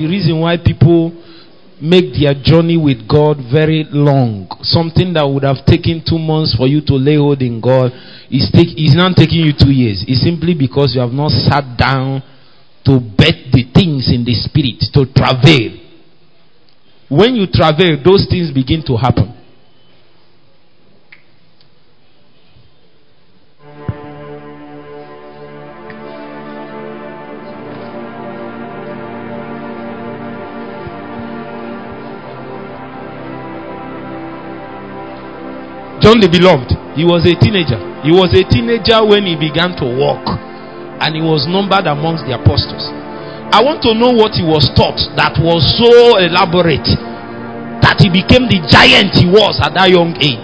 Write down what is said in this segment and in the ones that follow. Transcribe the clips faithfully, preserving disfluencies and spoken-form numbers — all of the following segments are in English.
the reason why people make their journey with God very long. Something that would have taken two months for you to lay hold in God is take is not taking you two years. It's simply because you have not sat down to bet the things in the spirit, to travail. When you travail, those things begin to happen. John the Beloved, he was a teenager. He was a teenager when he began to walk, and he was numbered amongst the apostles. I want to know what he was taught that was so elaborate that he became the giant he was at that young age.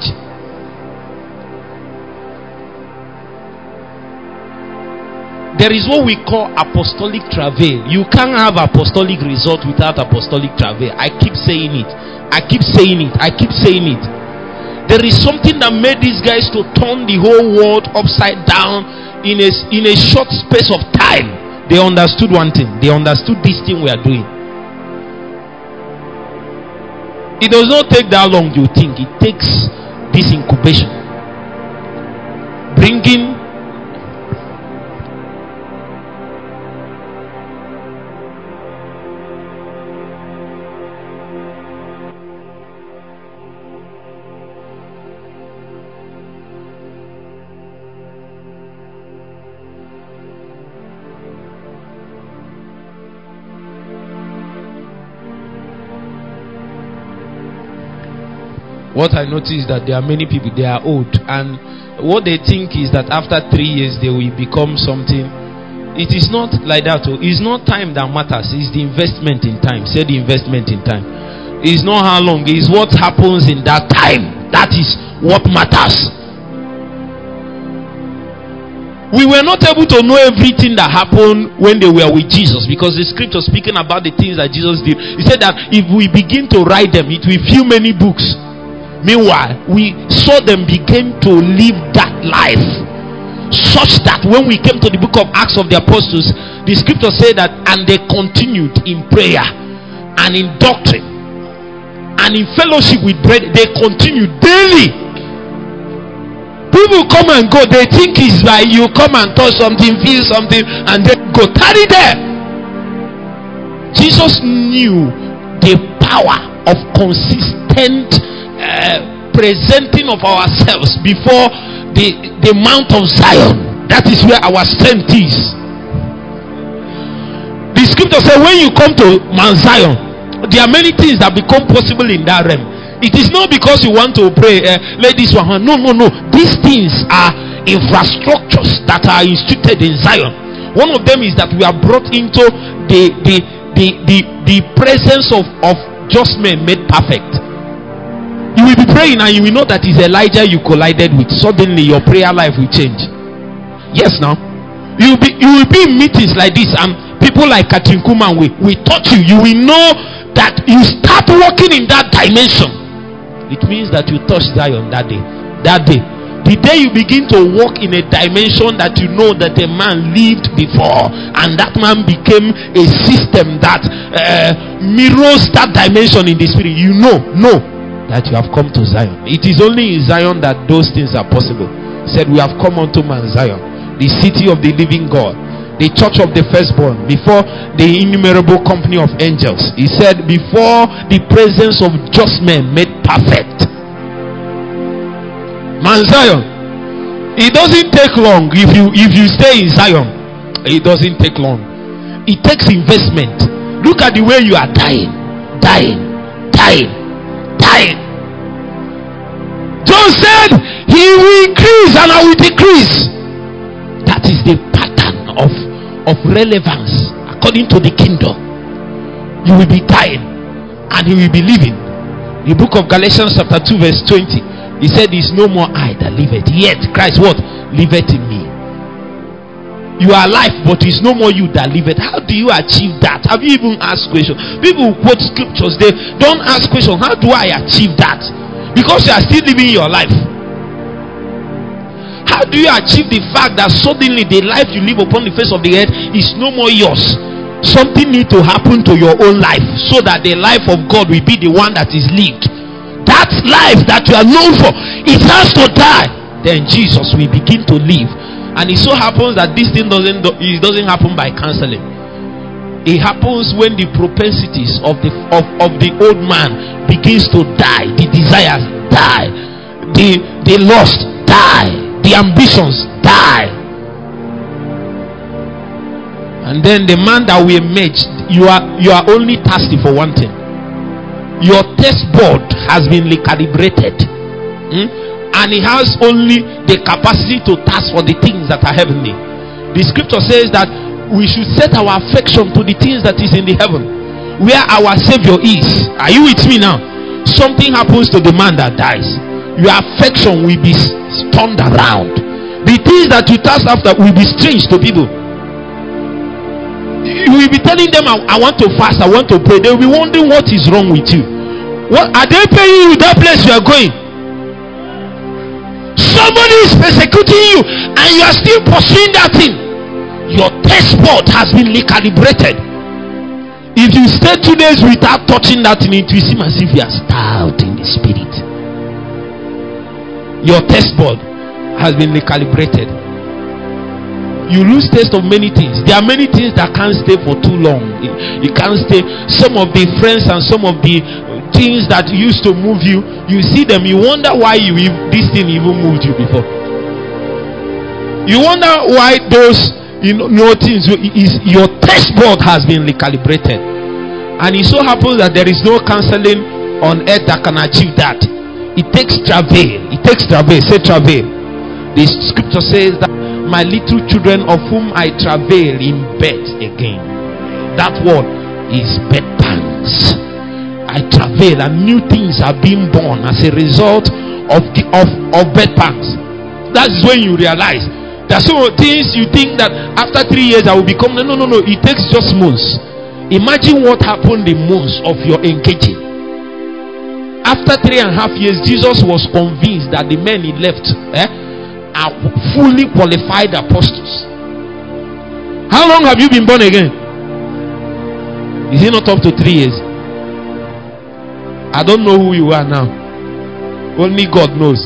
There is what we call apostolic travail. You can't have apostolic result without apostolic travail. I keep saying it. I keep saying it. I keep saying it. There is something that made these guys to turn the whole world upside down in a, in a short space of time. They understood one thing. They understood this thing we are doing. It does not take that long, you think. It takes this incubation. Bringing what I notice is that there are many people, they are old, and what they think is that after three years they will become something. It is not like that. It's not time that matters, it's the investment in time. Say the investment in time. It's not how long, it's what happens in that time. That is what matters. We were not able to know everything that happened when they were with Jesus, because the scripture speaking about the things that Jesus did. He said that if we begin to write them, it will fill many books. Meanwhile, we saw them begin to live that life, such that when we came to the book of Acts of the Apostles, the scripture said that, and they continued in prayer and in doctrine and in fellowship with bread. They continued daily. People come and go. They think it's like you come and touch something, feel something, and then go. Tarry there. Jesus knew the power of consistent Uh, presenting of ourselves before the, the Mount of Zion. That is where our strength is. The scripture says when you come to Mount Zion, there are many things that become possible in that realm. It is not because you want to pray, uh, let this one. No, no, no. These things are infrastructures that are instituted in Zion. One of them is that we are brought into the the the the, the presence of, of just men made perfect. You will be praying and you will know that it's Elijah you collided with. Suddenly your prayer life will change. Yes, now you will be you will be in meetings like this, and people like Katrin Kuman will, will touch you. You will know that you start walking in that dimension. It means that you touched Zion that day. That day, the day you begin to walk in a dimension that you know that a man lived before, and that man became a system that uh, mirrors that dimension in the spirit. You know, no. that you have come to Zion. It is only in Zion that those things are possible. He said, we have come unto Mount Zion, the city of the living God, the church of the firstborn, before the innumerable company of angels. He said, before the presence of just men made perfect. Mount Zion. It doesn't take long if you if you stay in Zion. It doesn't take long. It takes investment. Look at the way you are dying, dying, dying, dying. John said, he will increase and I will decrease. That is the pattern of, of relevance according to the kingdom. You will be dying and he will be living. The book of Galatians chapter two verse twenty. He said, it's no more I that liveth, yet Christ what? Liveth in me. You are alive, but it's no more you that liveth. How do you achieve that? Have you even asked questions? People who quote scriptures, they don't ask questions. How do I achieve that? Because you are still living your life. How do you achieve the fact that suddenly the life you live upon the face of the earth is no more yours? something need to happen to your own life so that the life of God will be the one that is lived. That life that you are known for, it has to die. Then Jesus will begin to live. And it so happens that this thing doesn't it doesn't happen by counseling. It happens when the propensities of the of, of the old man begins to die. The desires die. The the lust die. The ambitions die. And then the man that we emerge, you are you are only thirsty for one thing. Your taste bud has been recalibrated, hmm? and it has only the capacity to thirst for the things that are heavenly. The scripture says that we should set our affection to the things that is in the heaven, where our Savior is. Are you with me now? Something happens to the man that dies, your affection will be turned around. The things that you thirst after will be strange to people. You will be telling them, I, I want to fast, I want to pray. They will be wondering what is wrong with you. What are they paying you that place you are going? Somebody is persecuting you and you are still pursuing that thing. Your taste bud has been recalibrated. If you stay two days without touching that thing, it will seem as if you are starved in the spirit. Your taste bud has been recalibrated. You lose taste of many things. There are many things that can't stay for too long. You can't stay. Some of the friends and some of the things that used to move you, you see them, you wonder why you this thing even moved you before. You wonder why those you know, no things is your taste bud has been recalibrated. And it so happens that there is no counseling on earth that can achieve that. It takes travail. It takes travail. Say travail. The scripture says that my little children of whom I travail in bed again. That word is bed pangs. I travail and new things are being born as a result of the, of, of bed pangs. That's when you realize that some things you think that after three years I will become. No, no, no, no. It takes just months. Imagine what happened in months of your engaging. After three and a half years, Jesus was convinced that the men he left eh, are fully qualified apostles. How long have you been born again? Is it not up to three years? I don't know who you are now. Only God knows.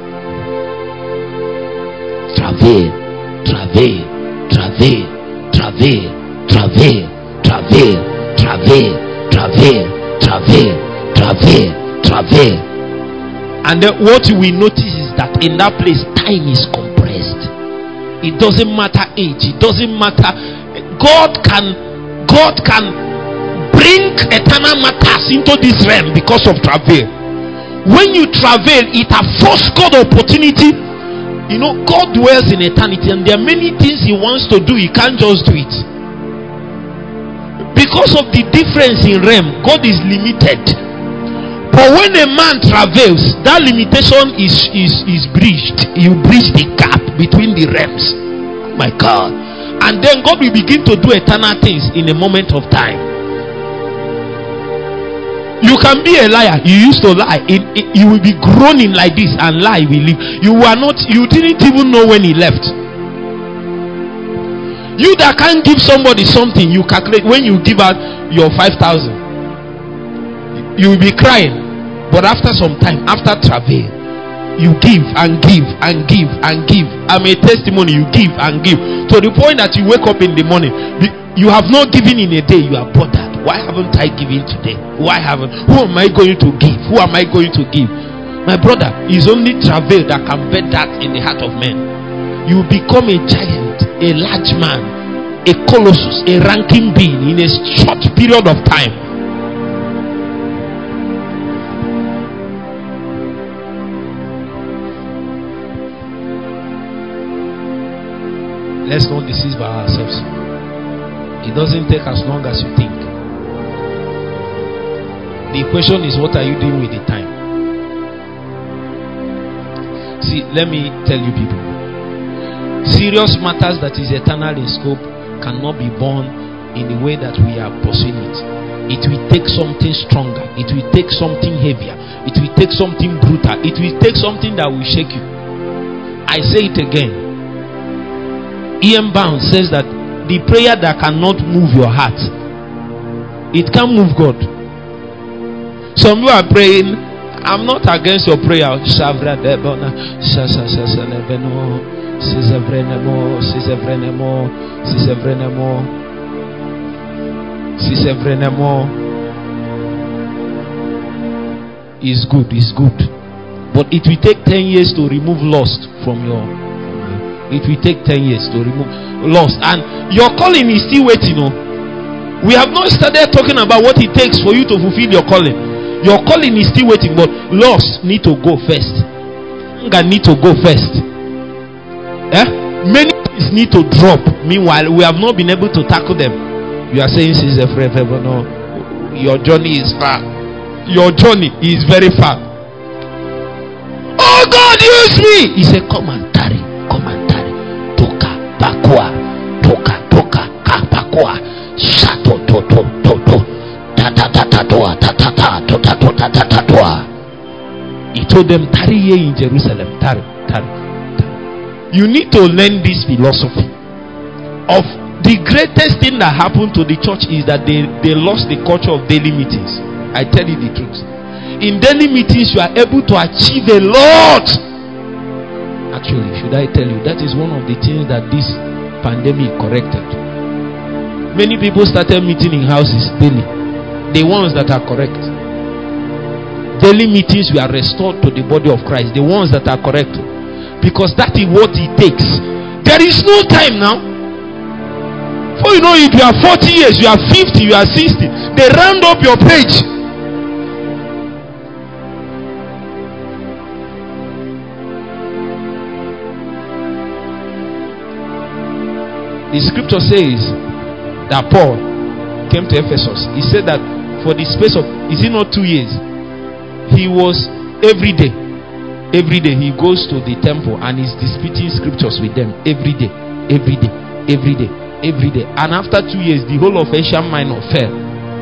Travail, travail, travail, travail, travail, travail, travail, travail, travail, travail, travail. And then what we notice is that in that place, time is compressed. It doesn't matter age. It doesn't matter. God can, God can bring eternal matters into this realm because of travail. When you travail, it affords God opportunity. You know, God dwells in eternity, and there are many things He wants to do. He can't just do it because of the difference in realm. God is limited. But when a man travails, that limitation is, is, is bridged. You bridge the gap between the realms. Oh my God. And then God will begin to do eternal things in a moment of time. You can be a liar. You used to lie. It, it, you will be groaning like this and lie will leave. You were not, you didn't even know when he left. You that can't give somebody something, you calculate when you give out your five thousand. You will be crying. But after some time, after travail, you give and give and give and give. I'm a testimony. You give and give to the point that you wake up in the morning. You have not given in a day. You are bothered. Why haven't I given today? Why haven't? Who am I going to give? Who am I going to give? My brother, it's only travail that can bear that in the heart of men. You become a giant, a large man, a colossus, a ranking being in a short period of time. Let's not deceive ourselves. It doesn't take as long as you think. The question is, what are you doing with the time? See, let me tell you people, serious matters that is eternal in scope cannot be born in the way that we are pursuing it. It will take something stronger. It will take something heavier. It will take something brutal. It will take something that will shake you. I say it again. Ian Bound says that the prayer that cannot move your heart. It can't move God. Some people are praying. I'm not against your prayer. Shavra debona, shasa shasa leveno, sisevrenemo, sisevrenemo, sisevrenemo, sisevrenemo. Is good, is good, but it will take ten years to remove lust from your. It will take ten years to remove lust, and your calling is still waiting. Oh, we have not started talking about what it takes for you to fulfill your calling. Your calling is still waiting, but lust need to go first. Anger need to go first. Eh? Many things need to drop. Meanwhile, we have not been able to tackle them. You are saying, "Sister forever." No, your journey is far. Your journey is very far. Oh, God, use me. He said, "Come and tarry, come and tarry." Toka bakwa, toka toka kapakwa, shato to to to to, ta ta ta ta ta ta ta ta to ta to ta ta ta ta. He told them, "Tarry here in Jerusalem, tarry, tarry, tarry." You need to learn this philosophy of the greatest thing that happened to the church is that they they lost the culture of daily meetings. I tell you the truth. In daily meetings, you are able to achieve a lot. Actually, should I tell you, that is one of the things that this pandemic corrected. Many people started meeting in houses daily. The ones that are correct. Daily meetings were restored to the body of Christ. The ones that are correct. Because that is what it takes. There is no time now. For you know, if you are forty years, you are fifty, you are sixty, they round up your page. The scripture says that Paul came to Ephesus. He said that for the space of, is it not two years? He was every day. Every day he goes to the temple and is disputing scriptures with them. Every day. Every day. Every day. Every day. And after two years, the whole of Asia Minor fell.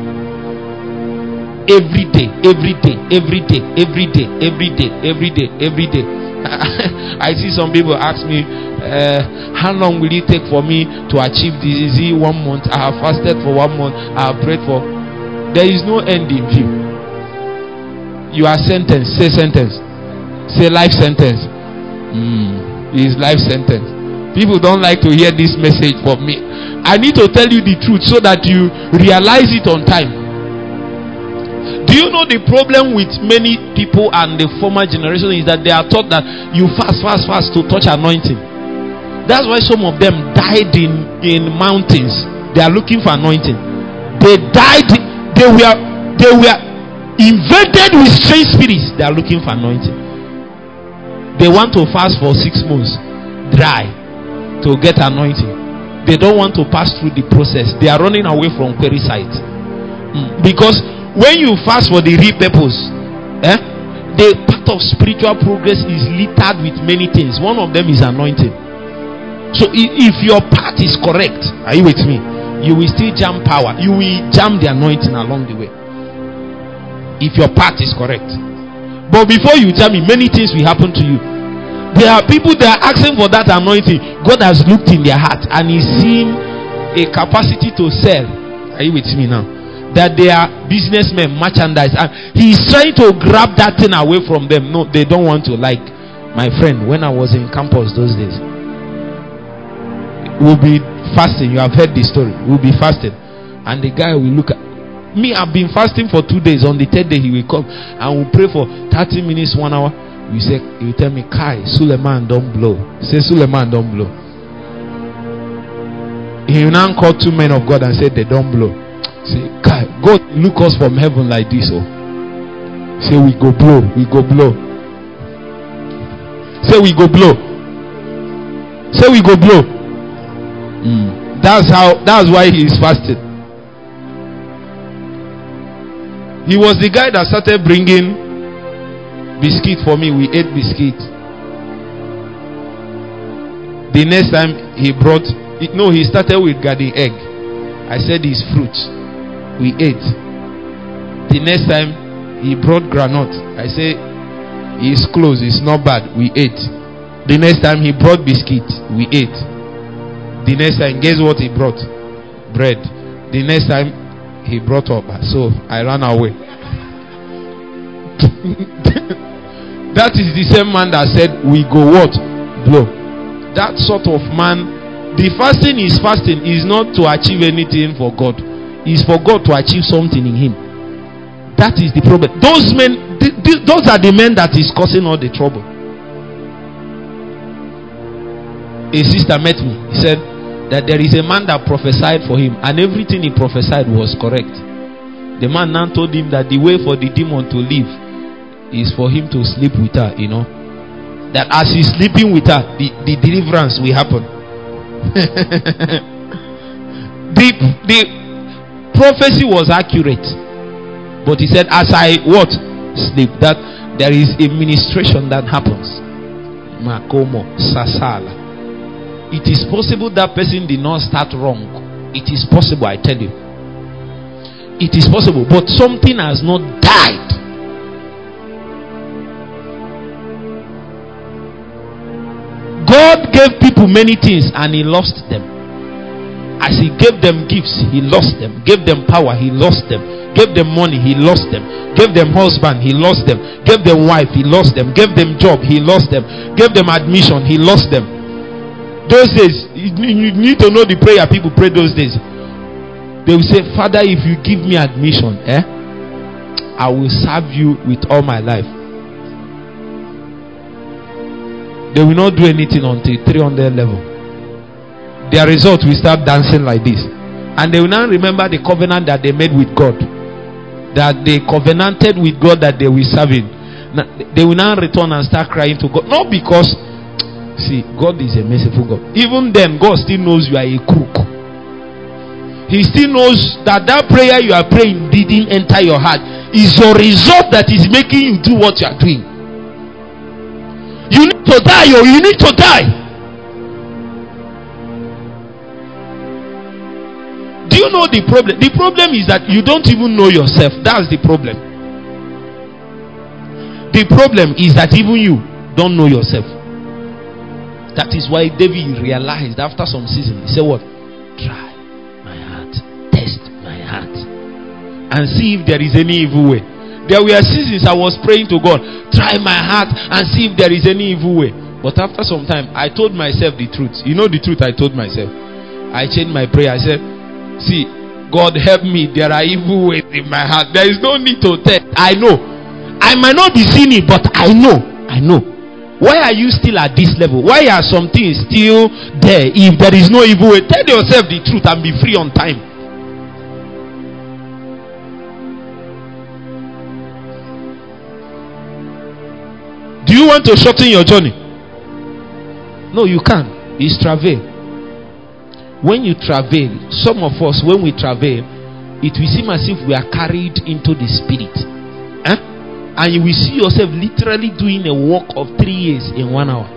Every day. Every day. Every day. Every day. Every day. Every day. Every day. I see some people ask me, uh, how long will it take for me to achieve this? Is it one month? I have fasted for one month. I have prayed for. There is no end in view. You are sentenced. Say sentence. Say life sentence. Mm, it is life sentence. People don't like to hear this message from me. I need to tell you the truth so that you realize it on time. Do you know the problem with many people and the former generation is that they are taught that you fast, fast, fast to touch anointing. That's why some of them died in, in mountains. They are looking for anointing. They died, they were they were invaded with strange spirits. They are looking for anointing. They want to fast for six months, dry, to get anointing. They don't want to pass through the process. They are running away from query site. Mm. Because when you fast for the real purpose, eh, the path of spiritual progress is littered with many things. One of them is anointing. So if your path is correct, are you with me? You will still jam power. You will jam the anointing along the way. If your path is correct. But before you jam it, many things will happen to you. There are people that are asking for that anointing. God has looked in their heart and He's seen a capacity to sell. Are you with me now? That they are businessmen, merchandise, and He is trying to grab that thing away from them. No, they don't want to. Like my friend, when I was in campus those days, we'll be fasting. You have heard the story. We'll be fasting, and the guy will look at me. I've been fasting for two days. On the third day, he will come and we'll pray for thirty minutes, one hour. You say, you tell me, Kai, Suleiman don't blow. Say, Suleiman don't blow. He will now call two men of God and say they don't blow. Say, Kai, God look us from heaven like this. Oh, say we go blow, we go blow. Say we go blow. Say we go blow. Mm. That's how. That's why he is fasting. He was the guy that started bringing biscuit for me. We ate biscuit. The next time he brought, no, he started with garden egg. I said it's fruit. We ate. The next time he brought granite. I said it's close, it's not bad. We ate. The next time he brought biscuit. We ate. The next time, guess what he brought? Bread. The next time, he brought up. So I ran away. That is the same man that said, we go what? Blow. That sort of man, the fasting is fasting is not to achieve anything for God. It's for God to achieve something in him. That is the problem. Those men, th- th- those are the men that is causing all the trouble. A sister met me. He said that there is a man that prophesied for him, and everything he prophesied was correct. The man now told him that the way for the demon to leave is for him to sleep with her, you know. That as he's sleeping with her, the, the deliverance will happen. the, the prophecy was accurate. But he said, as I what? Sleep. That there is a ministration that happens. Makomo, Sasala. It is possible that person did not start wrong. It is possible, I tell you. It is possible. But something has not died. God gave people many things and he lost them. As he gave them gifts, he lost them. Gave them power, he lost them. Gave them money, he lost them. Gave them husband, he lost them. Gave them wife, he lost them. Gave them job, he lost them. Gave them admission, he lost them. Those days, you need to know the prayer people pray those days. They will say, Father, if you give me admission, eh, I will serve you with all my life. They will not do anything until three hundred level. Their result will start dancing like this. And they will now remember the covenant that they made with God. That they covenanted with God that they will serve him. Now, they will now return and start crying to God. Not because, see, God is a merciful God. Even then, God still knows you are a crook. He still knows that that prayer you are praying didn't enter your heart. Is your result that is making you do what you are doing. You need to die, or you need to die. Do you know the problem? The problem is that you don't even know yourself. That's the problem. The problem is that even you don't know yourself. That is why David realized after some season, he said what? Try my heart. Test my heart. And see if there is any evil way. There were seasons I was praying to God, try my heart and see if there is any evil way. But after some time, I told myself the truth. You know the truth I told myself. I changed my prayer. I said, see, God help me. There are evil ways in my heart. There is no need to test. I know. I might not be seeing it, but I know. I know. Why are you still at this level? Why are some things still there if there is no evil way? Tell yourself the truth and be free on time. Do you want to shorten your journey? No, you can't. It's travail. When you travail, some of us, when we travail, it will seem as if we are carried into the spirit. Eh? And you will see yourself literally doing a walk of three years in one hour.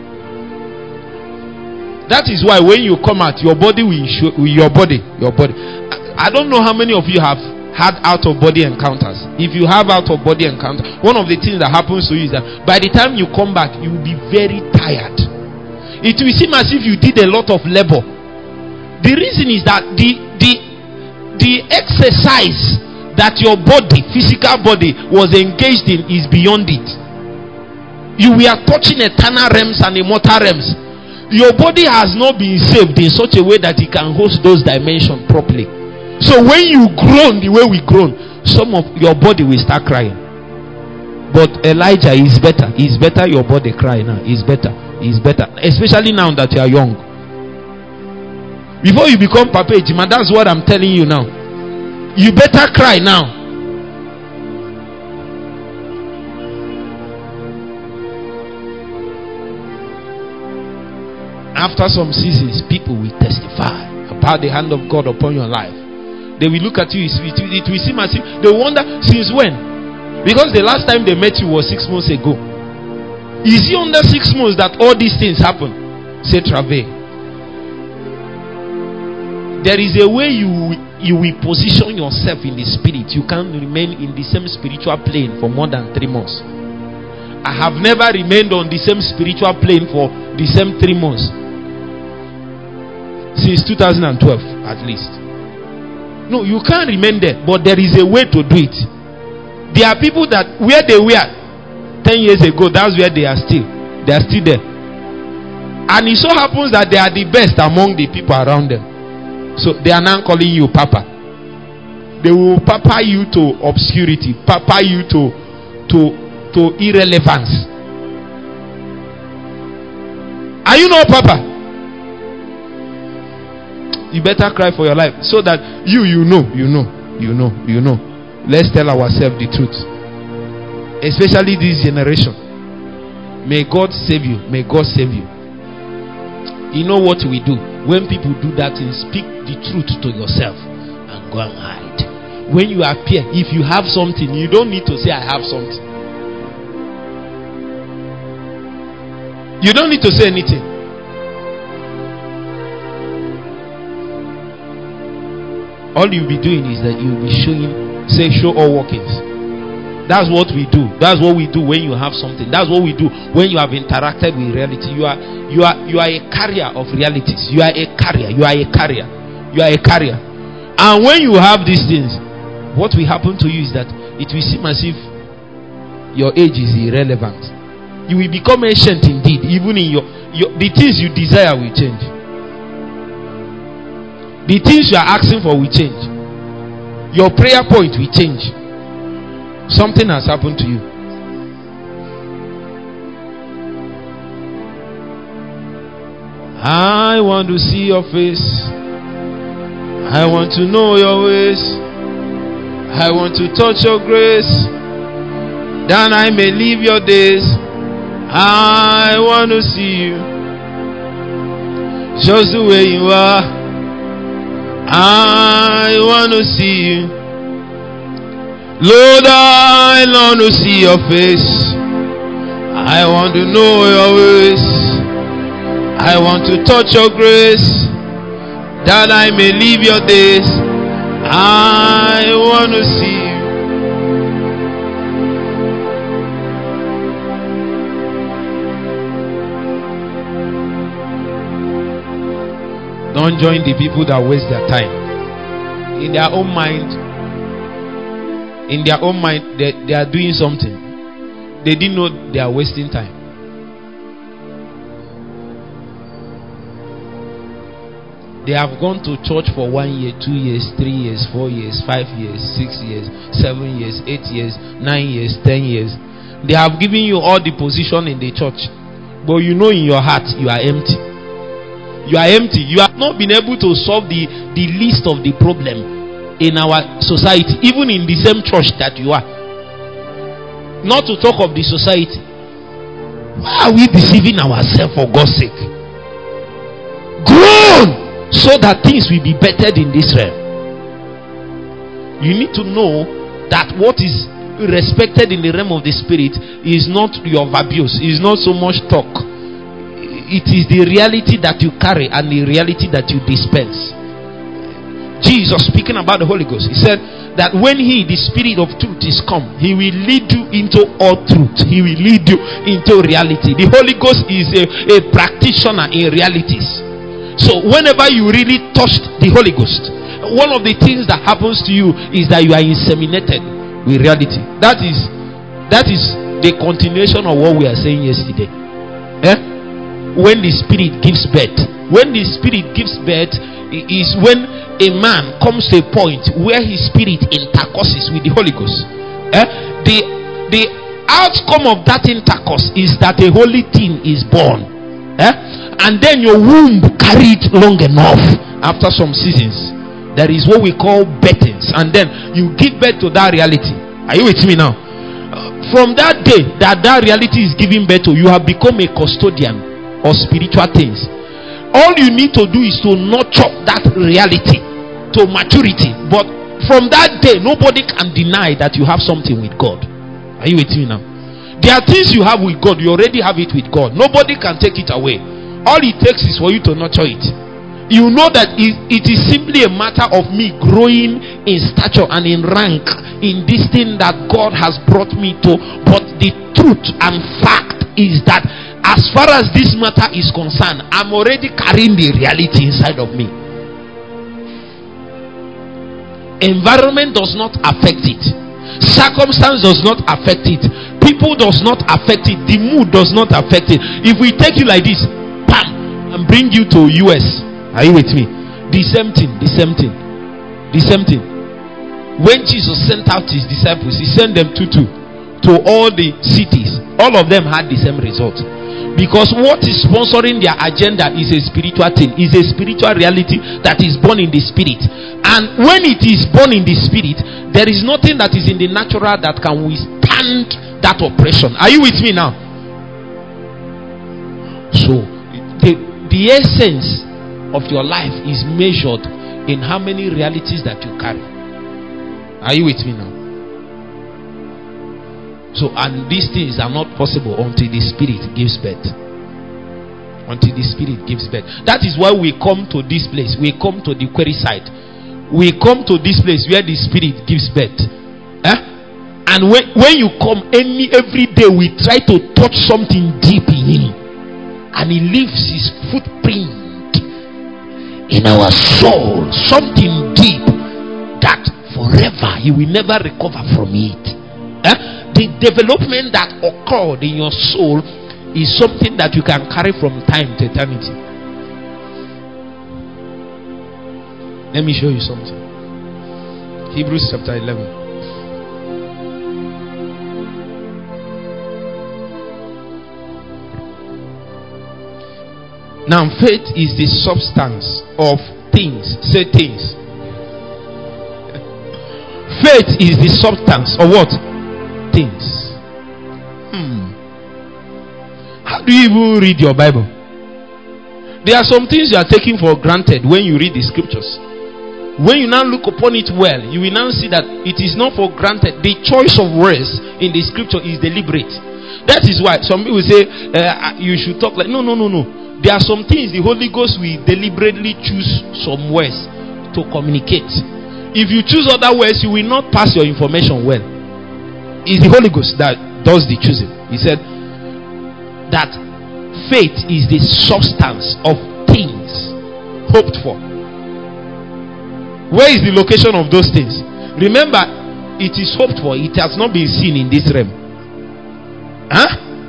That is why when you come out, your body will show, your body, your body. I don't know how many of you have had out of body encounters. If you have out of body encounter, one of the things that happens to you is that by the time you come back, you will be very tired. It will seem as if you did a lot of labor. The reason is that the the the exercise that your body, physical body, was engaged in is beyond it. You were touching eternal realms and immortal realms. Your body has not been saved in such a way that it can host those dimensions properly. So when you groan the way we groan, some of your body will start crying. But Elijah is better. It's better your body cry now. It's better. It's better. Especially now that you are young. Before you become Papa Ejima, that's what I'm telling you now. You better cry now. After some seasons, people will testify about the hand of God upon your life. They will look at you, it will, it will seem as if they wonder, since when? Because the last time they met you was six months ago. Is it under six months that all these things happen? Say travail. There is a way you you will position yourself in the spirit. You can't remain in the same spiritual plane for more than three months. I have never remained on the same spiritual plane for the same three months. since two thousand twelve at least. No, you can't remain there, but there is a way to do it. There are people that where they were ten years ago, that's where they are still. They are still there. And it so happens that they are the best among the people around them. So they are now calling you Papa. They will papa you to obscurity, papa you to to to irrelevance. Are you not Papa? You better cry for your life so that you you know, you know, you know, you know. Let's tell ourselves the truth. Especially this generation. May God save you. May God save you. You know what we do? When people do that thing, speak the truth to yourself and go and hide. When you appear, if you have something, you don't need to say I have something. You don't need to say anything. All you'll be doing is that you'll be showing, say, show all workings. That's what we do. That's what we do when you have something. That's what we do when you have interacted with reality. You are, you are, you are a carrier of realities. You are a carrier. You are a carrier. You are a carrier. And when you have these things, what will happen to you is that it will seem as if your age is irrelevant. You will become ancient indeed. Even in your, your the things you desire will change. The things you are asking for will change. Your prayer point will change. Something has happened to you. I want to see your face. I want to know your ways. I want to touch your grace, that I may live your days. I want to see you just the way you are. I want to see you, Lord. I long to see your face. I want to know your ways. I want to touch your grace, that I may live your days. I want to see you. Don't join the people that waste their time. In their own mind, in their own mind, they, they are doing something. They didn't know they are wasting time. They have gone to church for one year, two years, three years, four years, five years, six years, seven years, eight years, nine years, ten years. They have given you all the position in the church, but you know in your heart you are empty. You are empty. You have not been able to solve the, the least of the problem in our society, even in the same church that you are. Not to talk of the society. Why are we deceiving ourselves, for God's sake? Grown so that things will be bettered in this realm. You need to know that what is respected in the realm of the spirit is not your verbose, is not so much talk. It is the reality that you carry and the reality that you dispense. Jesus, speaking about the Holy Ghost, he said that when he, the Spirit of truth, is come, he will lead you into all truth. He will lead you into reality. The Holy Ghost is a, a practitioner in realities. So whenever you really touch the Holy Ghost, one of the things that happens to you is that you are inseminated with reality. That is that is the continuation of what we are saying yesterday. Eh? When the Spirit gives birth, when the Spirit gives birth is when a man comes to a point where his spirit intercourses with the Holy Ghost. Eh? The the outcome of that intercourse is that a holy thing is born. Eh? And then your womb carried long enough. After some seasons, there is what we call birthings, and then you give birth to that reality. Are you with me now? Uh, from that day that that reality is giving birth to, you have become a custodian or spiritual things. All you need to do is to nurture that reality to maturity. But from that day, nobody can deny that you have something with God. Are you with me now? There are things you have with God. You already have it with God. Nobody can take it away. All it takes is for you to nurture it. You know that it, it is simply a matter of me growing in stature and in rank in this thing that God has brought me to. But the truth and fact is that as far as this matter is concerned, I'm already carrying the reality inside of me. Environment does not affect it. Circumstance does not affect it. People does not affect it. The mood does not affect it. If we take you like this, bam, and bring you to U S, are you with me? The same thing, the same thing, the same thing. When Jesus sent out his disciples, he sent them two two to all the cities. All of them had the same result. Because what is sponsoring their agenda is a spiritual thing, is a spiritual reality that is born in the spirit. And when it is born in the spirit, there is nothing that is in the natural that can withstand that oppression. Are you with me now? So the, the essence of your life is measured in how many realities that you carry. Are you with me now? So, and these things are not possible until the spirit gives birth. Until the spirit gives birth. That is why we come to this place. We come to the query side. We come to this place where the spirit gives birth. Eh? And when, when you come any every day, we try to touch something deep in him. And he leaves his footprint in our soul. Something deep that forever he will never recover from it. Eh? The development that occurred in your soul is something that you can carry from time to eternity. Let me show you something. Hebrews chapter eleven. Now, faith is the substance of things. Say things. Faith is the substance of what? Things. Hmm. How do you even read your Bible? There are some things you are taking for granted when you read the scriptures. When you now look upon it well, you will now see that it is not for granted. The choice of words in the scripture is deliberate. That is why some people say uh, you should talk like no, no, no, no. There are some things the Holy Ghost will deliberately choose some words to communicate. If you choose other words, you will not pass your information well. It's the Holy Ghost that does the choosing. He said that faith is the substance of things hoped for. Where is the location of those things? Remember, it is hoped for. It has not been seen in this realm. Huh?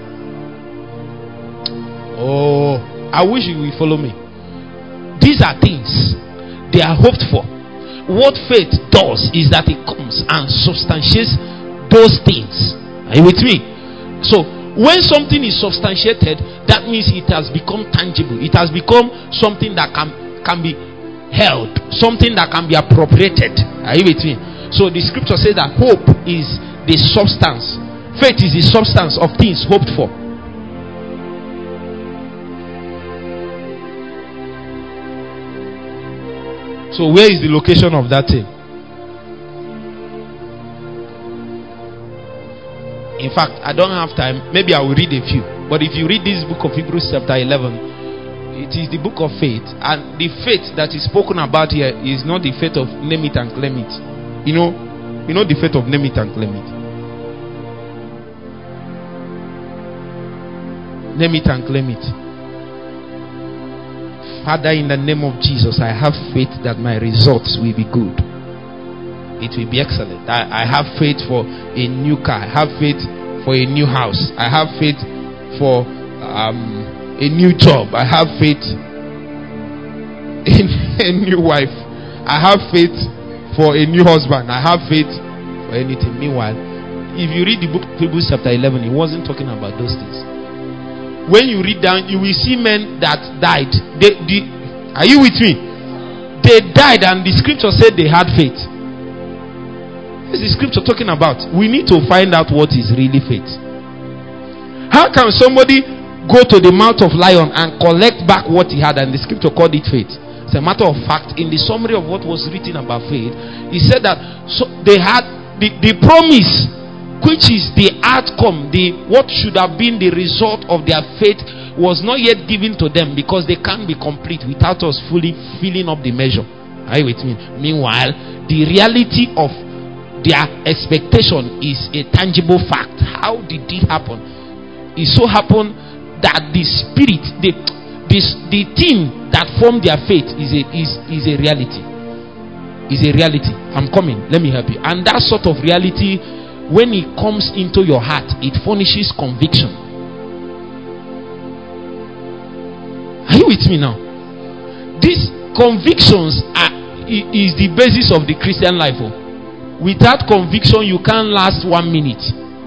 Oh, I wish you will follow me. These are things. They are hoped for. What faith does is that it comes and substantiates those things. Are you with me? So when something is substantiated, that means it has become tangible. It has become something that can can be held, something that can be appropriated. Are you with me? So the scripture says that hope is the substance. Faith is the substance of things hoped for. So where is the location of that thing? In fact, I don't have time. Maybe I will read a few. But if you read this book of Hebrews chapter eleven, it is the book of faith. And the faith that is spoken about here is not the faith of name it and claim it. You know, you know the faith of name it and claim it. Name it and claim it. Father, in the name of Jesus, I have faith that my results will be good. It will be excellent. I, I have faith for a new car. I have faith for a new house. I have faith for um, a new job. I have faith in a new wife. I have faith for a new husband. I have faith for anything. Meanwhile, if you read the book of Hebrews chapter eleven, it wasn't talking about those things. When you read down, you will see men that died. They, they, are you with me? They died and the scripture said they had faith. What is the scripture talking about? We need to find out what is really faith. How can somebody go to the mouth of lion and collect back what he had, and the scripture called it faith? As a matter of fact, in the summary of what was written about faith, he said that so they had the, the promise, which is the outcome, the what should have been the result of their faith, was not yet given to them, because they can't be complete without us fully filling up the measure. Are you with me? Meanwhile, the reality of their expectation is a tangible fact. How did it happen? It so happened that the spirit, the this the thing that formed their faith is a is is a reality. Is a reality. I'm coming. Let me help you. And that sort of reality, when it comes into your heart, it furnishes conviction. Are you with me now? These convictions are is the basis of the Christian life. Oh. Without conviction, you can't last one minute.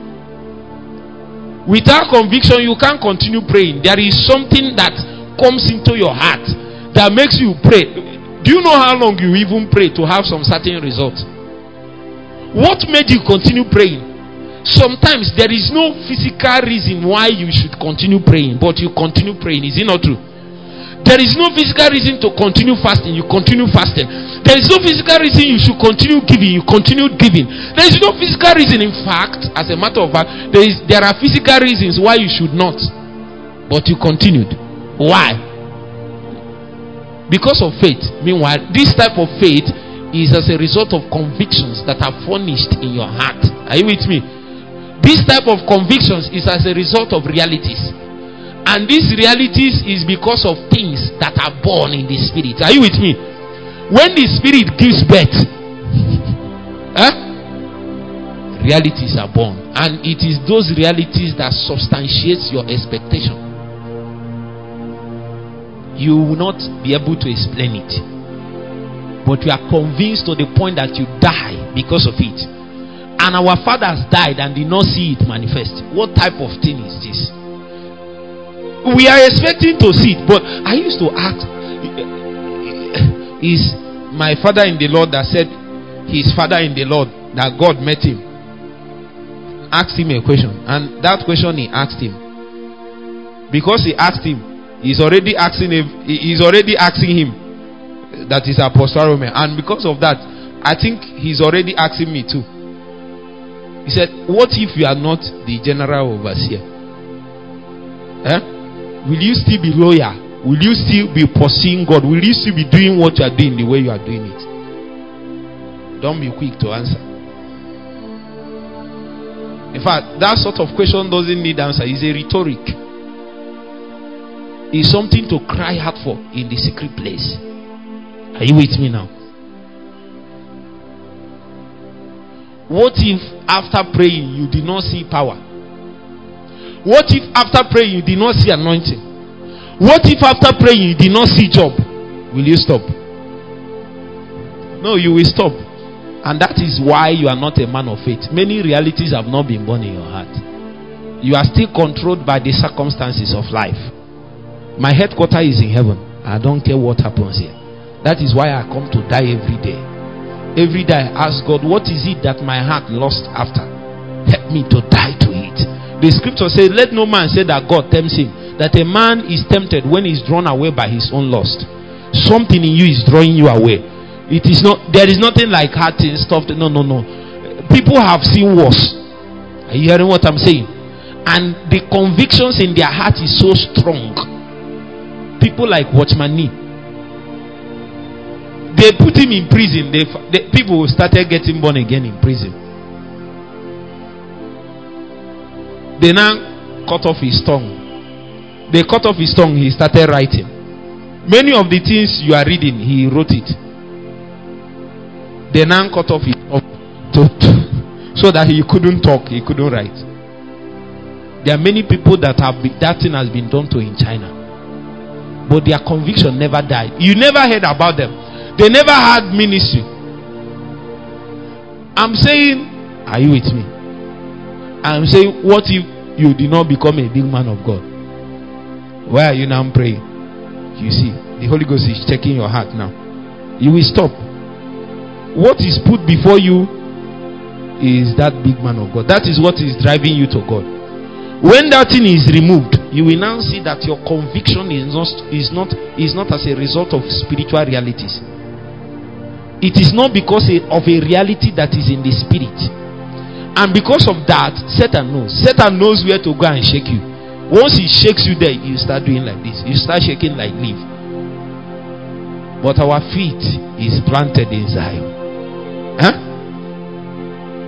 Without conviction, you can't continue praying. There is something that comes into your heart that makes you pray. Do you know how long you even pray to have some certain results? What made you continue praying? Sometimes there is no physical reason why you should continue praying, but you continue praying. Is it not true? There is no physical reason to continue fasting. You continue fasting. There is no physical reason you should continue giving. You continue giving. There is no physical reason. In fact, as a matter of fact, there is there are physical reasons why you should not, but you continued. Why? Because of faith. Meanwhile, this type of faith is as a result of convictions that are furnished in your heart. Are you with me? This type of convictions is as a result of realities. And these realities is because of things that are born in the spirit. Are you with me? When the spirit gives birth, eh, realities are born. And it is those realities that substantiates your expectation. You will not be able to explain it, but you are convinced to the point that you die because of it. And our fathers died and did not see it manifest. What type of thing is this? We are expecting to see it, but I used to ask, is my father in the Lord that said his father in the Lord that God met him, asked him a question, and that question he asked him, because he asked him, He's already asking him, he's already asking him that is Apostle Roman. And because of that, I think he's already asking me too. He said, what if you are not the general overseer? Eh? Will you still be loyal? Will you still be pursuing God? Will you still be doing what you are doing the way you are doing it? Don't be quick to answer. In fact, that sort of question doesn't need answer. It's a rhetoric. Is something to cry out for in the secret place. Are you with me now? What if after praying you did not see power? What if after praying you did not see anointing? What if after praying you did not see job? Will you stop? No, you will stop. And that is why you are not a man of faith. Many realities have not been born in your heart. You are still controlled by the circumstances of life. My headquarters is in heaven. I don't care what happens here. That is why I come to die every day. Every day I ask God, what is it that my heart lost after? Help me to die to it. The scripture says, let no man say that God tempts him. That a man is tempted when he is drawn away by his own lust. Something in you is drawing you away. It is not, there is nothing like heart and stuff. No, no, no. People have seen worse. Are you hearing what I'm saying? And the convictions in their heart is so strong. People like Watchman Nee, they put him in prison. They, they people started getting born again in prison. They now cut off his tongue. They cut off his tongue. He started writing. Many of the things you are reading, he wrote it. They now cut off his tongue to, to, so that he couldn't talk, he couldn't write. There are many people that have been, that thing has been done to in China. But their conviction never died. You never heard about them. They never had ministry. I'm saying, are you with me? I'm saying, what if you did not become a big man of God? Why are you now praying? You see, the Holy Ghost is checking your heart now. You will stop. What is put before you is that big man of God. That is what is driving you to God. When that thing is removed, you will now see that your conviction is not is not is not as a result of spiritual realities. It is not because of a reality that is in the spirit. And because of that, Satan knows. Satan knows where to go and shake you. Once he shakes you there, you start doing like this. You start shaking like leaf. But our feet is planted in Zion. Huh?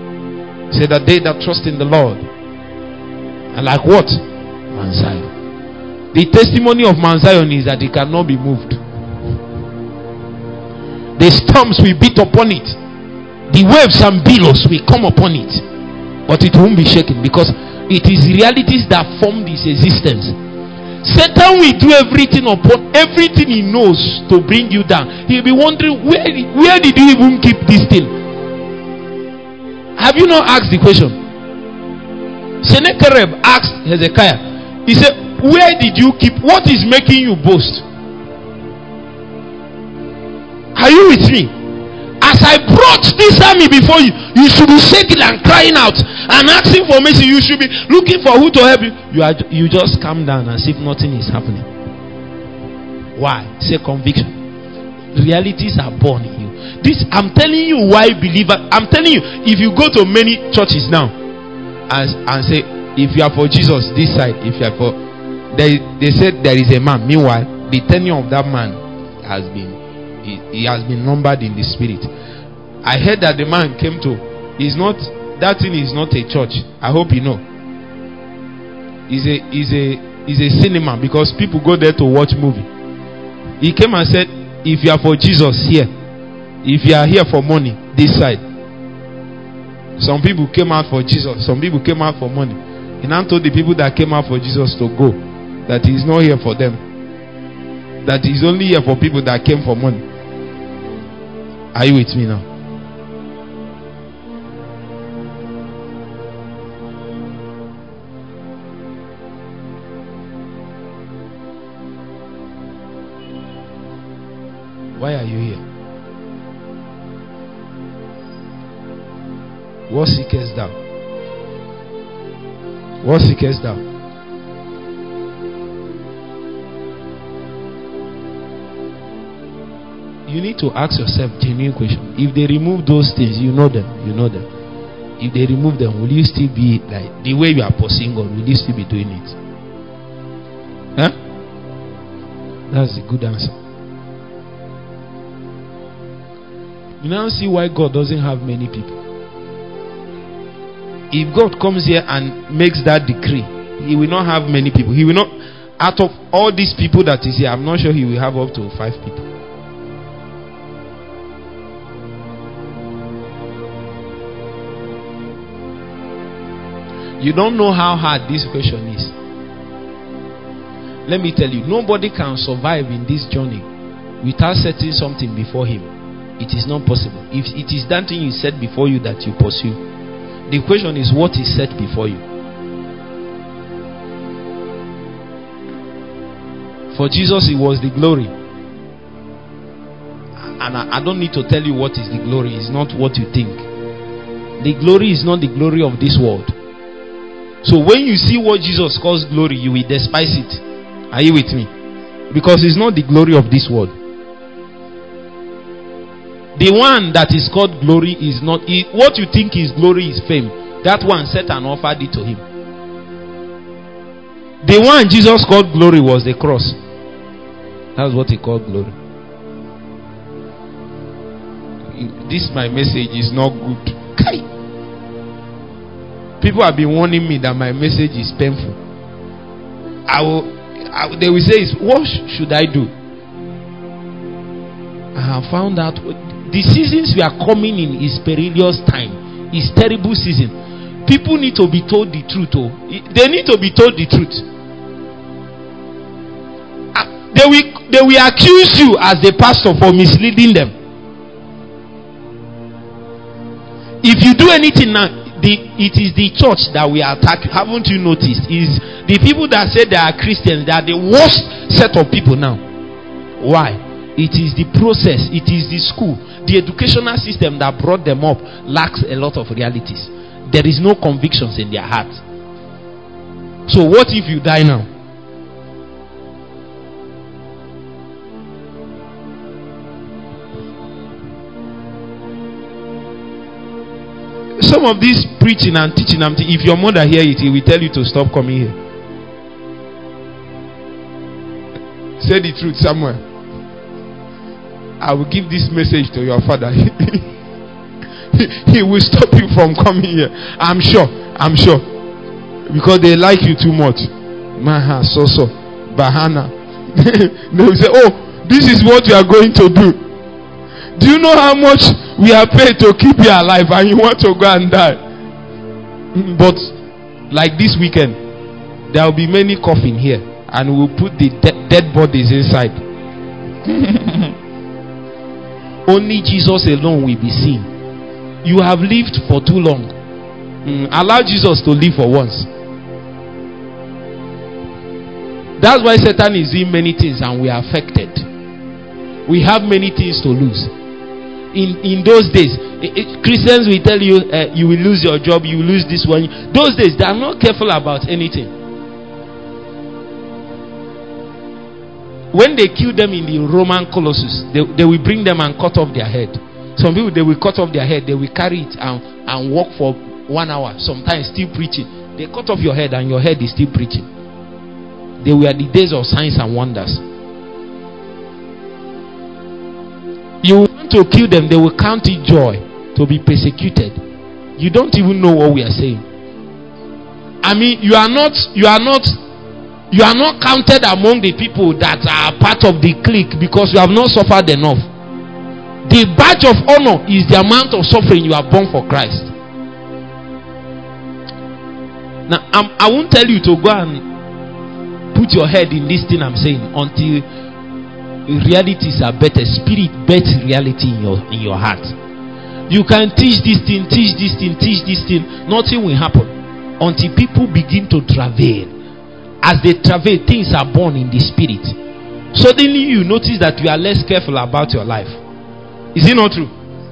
Say that they that trust in the Lord. And like what? Mount Zion. The testimony of Mount Zion is that it cannot be moved. The storms will beat upon it. The waves and billows will come upon it. But it won't be shaken, because it is realities that form this existence. Satan will do everything upon everything he knows to bring you down. He'll be wondering, where, where did you even keep this thing? Have you not asked the question? Sennacherib asked Hezekiah. He said, where did you keep? What is making you boast? Are you with me? As I brought this army before you, you should be shaking and crying out and asking for mercy. You should be looking for who to help you. You are you just calm down as if nothing is happening. Why? Say conviction. Realities are born in you. This, I'm telling you why believer. I'm telling you, if you go to many churches now and, and say, if you are for Jesus, this side, if you are for, they they said there is a man. Meanwhile, the tenure of that man has been He, he has been numbered in the spirit. I heard that the man came to, is not, that thing is not a church. I hope you know. Is a is a is a cinema, because people go there to watch movie. He came and said, if you are for Jesus, here. If you are here for money, this side. Some people came out for Jesus. Some people came out for money. He now told the people that came out for Jesus to go, that he is not here for them, that he is only here for people that came for money. Are you with me now? Why are you here? What seekest thou? What seekest thou? You need to ask yourself genuine question. If they remove those things, you know them, you know them. If they remove them, will you still be like the way you are pursuing God? Will you still be doing it? Huh? That's a good answer. You now see why God doesn't have many people. If God comes here and makes that decree, he will not have many people. He will not, out of all these people that is here, I'm not sure he will have up to five people. You don't know how hard this question is. Let me tell you, nobody can survive in this journey without setting something before him. It is not possible. If it is that thing you set before you that you pursue, the question is, what is set before you? For Jesus, it was the glory. And I, I don't need to tell you what is the glory. It's not what you think. The glory is not the glory of this world. So when you see what Jesus calls glory, you will despise it. Are you with me? Because it's not the glory of this world. The one that is called glory is not, what you think is glory is fame. That one Satan offered it to him. The one Jesus called glory was the cross. That's what he called glory. This my message is not good. People have been warning me that my message is painful. I will, I will they will say, what should I do? I have found out the seasons we are coming in is perilous time. It's terrible season. People need to be told the truth. Oh, they need to be told the truth. They will, they will accuse you as the pastor for misleading them. If you do anything now, the, it is the church that will attack you. Haven't you noticed? It is the people that say they are Christians, they are the worst set of people now. Why? It is the process, it is the school, the educational system that brought them up lacks a lot of realities. There is no convictions in their heart. So what if you die now? Some of this preaching and teaching, if your mother hear it, he will tell you to stop coming here. Say the truth somewhere. I will give this message to your father. He will stop you from coming here. I'm sure. I'm sure. Because they like you too much. My heart, so so. Bahana. They will say, oh, this is what you are going to do. Do you know how much we are paid to keep you alive and you want to go and die? But like this weekend, there will be many coffin here and we'll put the de- dead bodies inside. Only Jesus alone will be seen. You have lived for too long. Mm, allow Jesus to live for once. That's why Satan is doing many things and we are affected. We have many things to lose. In in those days, it, it, Christians will tell you uh, you will lose your job, you will lose this one. Those days they are not careful about anything. When they kill them in the Roman Colossus, they, they will bring them and cut off their head. Some people, they will cut off their head, they will carry it and, and walk for one hour, sometimes still preaching. They cut off your head and your head is still preaching. They were the days of signs and wonders. You want to kill them, they will count it joy to be persecuted. You don't even know what we are saying. I mean, you are not, you are not You are not counted among the people that are part of the clique because you have not suffered enough. The badge of honor is the amount of suffering you have borne for Christ. Now, I'm, I won't tell you to go and put your head in this thing I'm saying until realities are better. Spirit bets reality in your in your heart. You can teach this thing, teach this thing, teach this thing. Nothing will happen until people begin to travail. As they travel, things are born in the spirit. Suddenly you notice that you are less careful about your life. Is it not true?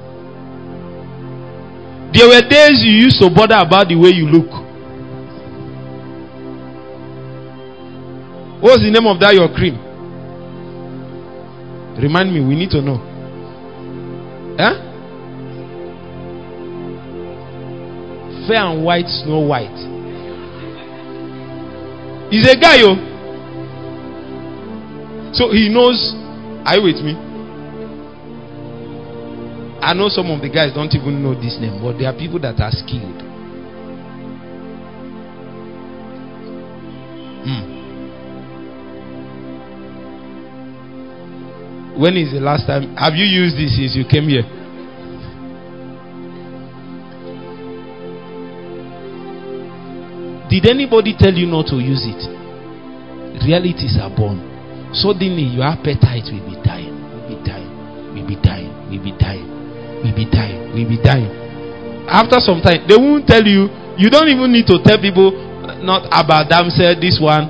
There were days you used to bother about the way you look. What's the name of that your cream? Remind me, we need to know. Huh? Fair and White, Snow White. He's a guy, yo. So he knows. Are you with me? I know some of the guys don't even know this name, but there are people that are skilled. Hmm. When is the last time? Have you used this since you came here? Did anybody tell you not to use it? Realities are born. Suddenly your appetite will be dying. Will be dying. Will be dying. Will be dying. Will be dying. Will be dying. After some time, they won't tell you. You don't even need to tell people not about themselves. This one.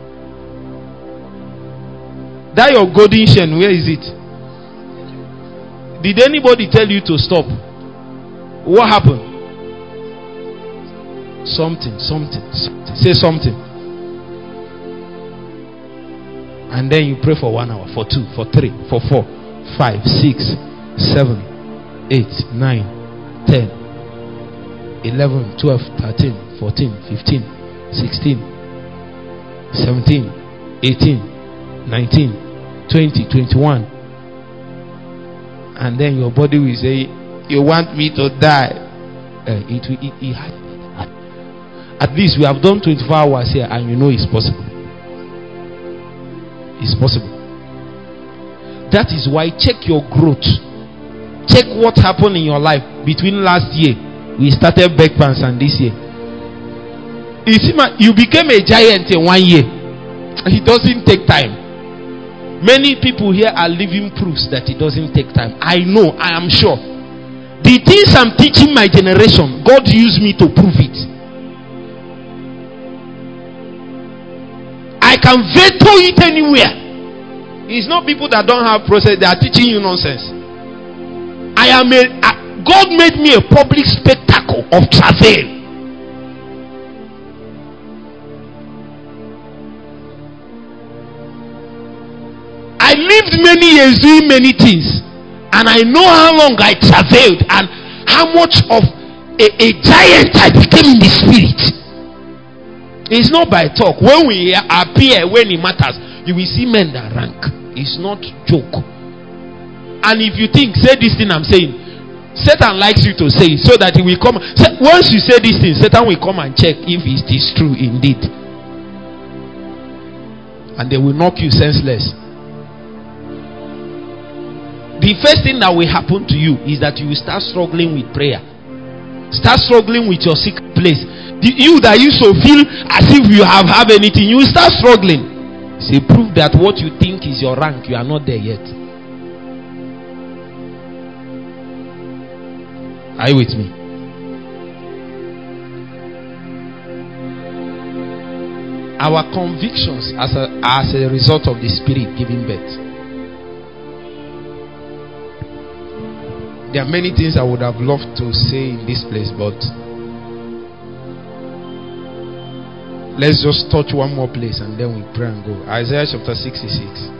That your golden chain, where is it? Did anybody tell you to stop? What happened? Something, something, something. Say something. And then you pray for one hour, for two, for three, for four, five, six, seven, eight, nine, ten, eleven, twelve, thirteen, fourteen, fifteen, sixteen, seventeen, eighteen, nineteen, twenty, twenty-one. And then your body will say, you want me to die? Uh, it will it, it, At least we have done twenty-four hours here and you know it's possible. It's possible. That is why check your growth. Check what happened in your life between last year. We started Backpants and this year. You see, you became a giant in one year. It doesn't take time. Many people here are living proofs that it doesn't take time. I know, I am sure. The things I'm teaching my generation, God used me to prove it. I can veto it anywhere. It's not people that don't have process, they are teaching you nonsense. I am a, a God made me a public spectacle of travail. I lived many years doing many things, and I know how long I travailed and how much of a, a giant I became in the spirit. It's not by talk. When we appear, when it matters, you will see men that rank. It's not joke. And if you think, say this thing I'm saying, Satan likes you to say it so that he will come. Once you say this thing, Satan will come and check if it is true indeed. and they will knock you senseless. The first thing that will happen to you is that you will start struggling with prayer. Start struggling with your secret place. The, you that used to feel as if you have have anything, you will start struggling. See, prove that what you think is your rank, you are not there yet. Are you with me? Our convictions as a, as a result of the Spirit giving birth. There are many things I would have loved to say in this place, but let's just touch one more place and then we pray and go. Isaiah chapter sixty-six.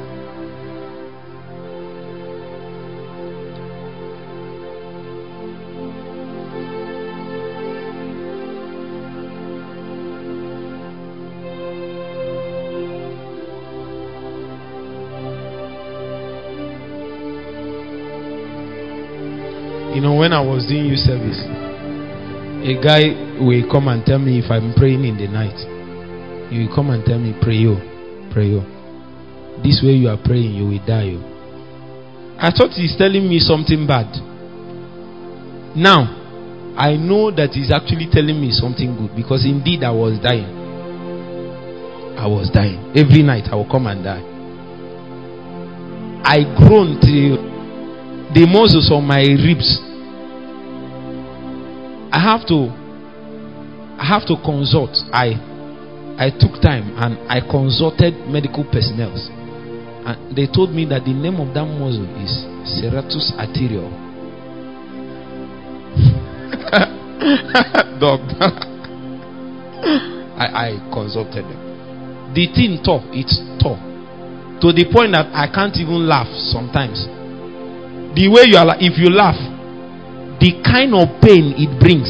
You know, when I was doing youth service, a guy will come and tell me if I'm praying in the night. He will come and tell me, pray yo, pray yo. This way you are praying, you will die yo. I thought he's telling me something bad. Now, I know that he's actually telling me something good, because indeed I was dying. I was dying. Every night I will come and die. I groaned till the muscles on my ribs. I have to I have to consult. I I took time and I consulted medical personnel, and they told me that the name of that muscle is serratus arterial. Dog. I, I consulted them. The thing tore, it's tore to the point that I can't even laugh sometimes. The way you are, if you laugh, the kind of pain it brings.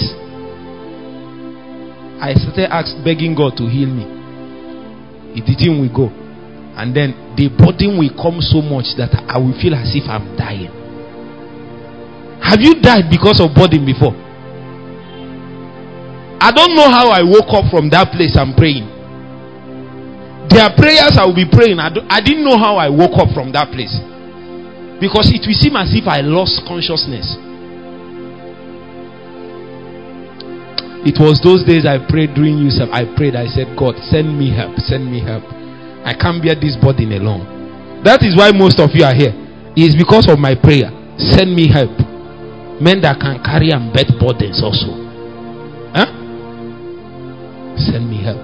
I started asking, begging God to heal me. It didn't will go. And then the burden will come so much that I will feel as if I'm dying. Have you died because of burden before? I don't know how I woke up from that place and praying. There are prayers I will be praying. I, I didn't know how I woke up from that place. Because it will seem as if I lost consciousness. It was those days I prayed during youth. I prayed, I said, God, send me help, send me help. I can't bear this burden alone. That is why most of you are here. It is because of my prayer. Send me help. Men that can carry and bear burdens also. Huh? Send me help.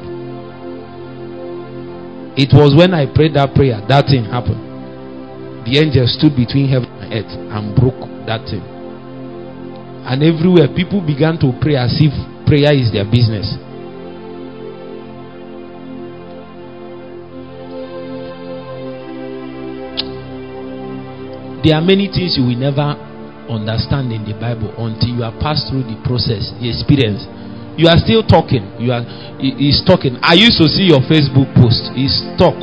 It was when I prayed that prayer, that thing happened. The angel stood between heaven and earth and broke that thing. And everywhere people began to pray as if prayer is their business. There are many things you will never understand in the Bible until you are passed through the process, the experience. You are still talking. You are he's talking. I used to see your Facebook post. He's talk.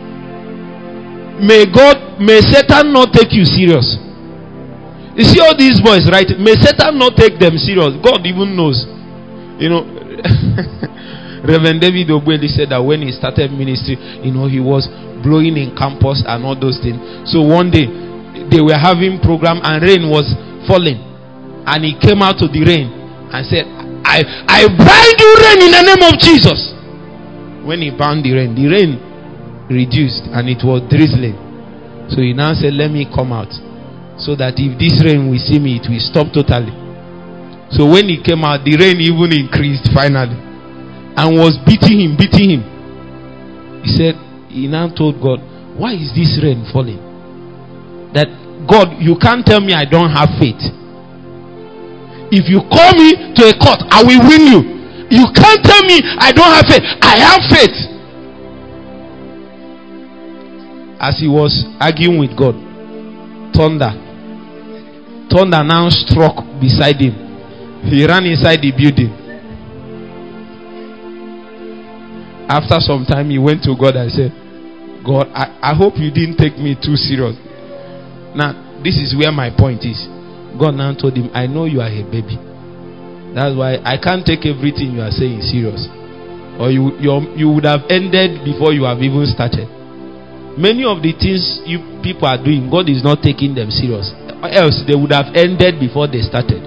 May God, may Satan not take you serious. You see all these boys, right? May Satan not take them serious. God even knows. You know, Reverend David Obweli said that when he started ministry, you know, he was blowing in campus and all those things. So one day, they were having program and rain was falling. And he came out to the rain and said, I, I bind you rain in the name of Jesus. When he bound the rain, the rain reduced and it was drizzling. So he now said, let me come out, so that if this rain will see me, it will stop totally. So when he came out, the rain even increased finally and was beating him, beating him. He said, he now told God, why is this rain falling? That God, you can't tell me I don't have faith. If you call me to a court, I will win you. You can't tell me I don't have faith. I have faith. As he was arguing with God, thunder. Thunder now struck beside him. He ran inside the building. After some time, he went to God and said, God, I, I hope you didn't take me too serious. Now, this is where my point is. God now told him, I know you are a baby. That's why I can't take everything you are saying serious. Or you, you, you would have ended before you have even started. many of the things you people are doing, God is not taking them serious. Else they would have ended before they started.